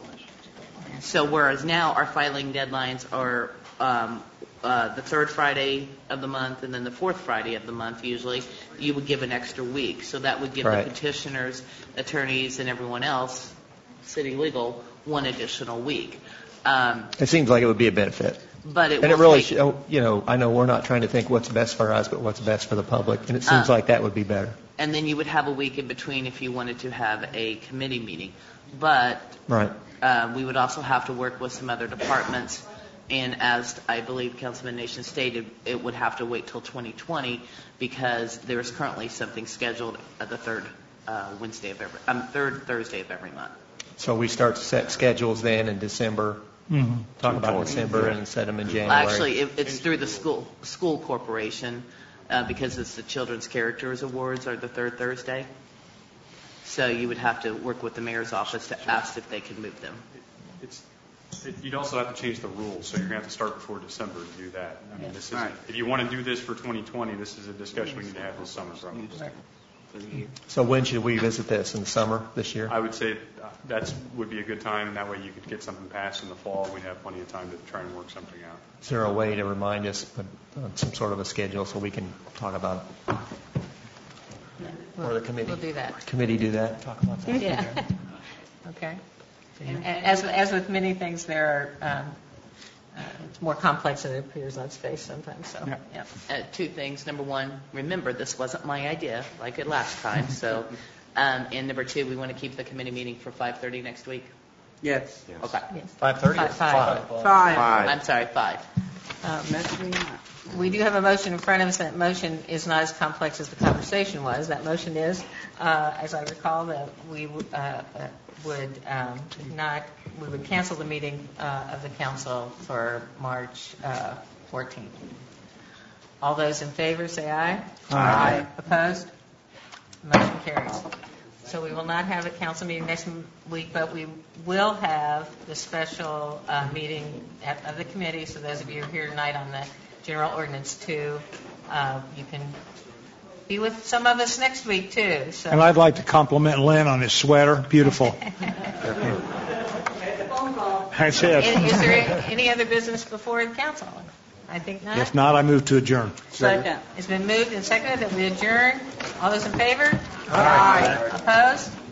[SPEAKER 3] So whereas now our filing deadlines are the third Friday of the month and then the fourth Friday of the month usually, you would give an extra week. So that would give the petitioners, attorneys, and everyone else, city legal, 1 additional week.
[SPEAKER 10] It seems like it would be a benefit.
[SPEAKER 3] But it
[SPEAKER 10] really, I know we're not trying to think what's best for us, but what's best for the public, and it seems like that would be better.
[SPEAKER 3] And then you would have a week in between if you wanted to have a committee meeting. But we would also have to work with some other departments. And as I believe Councilman Nation stated, it would have to wait till 2020 because there is currently something scheduled at the third Thursday of every month.
[SPEAKER 10] So we start to set schedules then in December. Mm-hmm. Talk about December and set them in January.
[SPEAKER 3] Actually, it's through the school corporation because it's the Children's Characters Awards are the third Thursday. So you would have to work with the mayor's office to ask if they can move them.
[SPEAKER 4] You'd also have to change the rules, so you're going to have to start before December to do that. I mean, this is if you want to do this for 2020, this is a discussion we need to have this summer.
[SPEAKER 10] So when should we visit this? In the summer this year?
[SPEAKER 4] I would say that would be a good time. That way you could get something passed in the fall. We'd have plenty of time to try and work something out.
[SPEAKER 10] Is there a way to remind us on some sort of a schedule so we can talk about it? Or the committee?
[SPEAKER 1] We'll do that.
[SPEAKER 10] Committee do that? Talk about that?
[SPEAKER 1] Yeah. Okay. And as with many things, there are it's more complex than it appears on its face sometimes. So, yeah.
[SPEAKER 3] Two things. Number one, remember this wasn't my idea like it last time. So, and number two, we want to keep the committee meeting for 5:30 next week.
[SPEAKER 11] Yes.
[SPEAKER 3] Okay.
[SPEAKER 1] Yes.
[SPEAKER 10] 5:30.
[SPEAKER 1] 5.
[SPEAKER 3] I'm sorry, 5.
[SPEAKER 1] We do have a motion in front of us. That motion is not as complex as the conversation was. That motion is, as I recall, that we would cancel the meeting of the council for March 14th. All those in favor say aye. Aye. Opposed? Motion carries. So we will not have a council meeting next week, but we will have the special meeting of the committee. So those of you who are here tonight on the General Ordinance 2, you can be with some of us next week, too. So.
[SPEAKER 20] And I'd like to compliment Lynn on his sweater. Beautiful. That's it.
[SPEAKER 1] Is there any other business before the council? I think not.
[SPEAKER 20] If not, I move to adjourn.
[SPEAKER 1] Second. It's been moved and seconded that we adjourn. All those in favor? Aye. Opposed?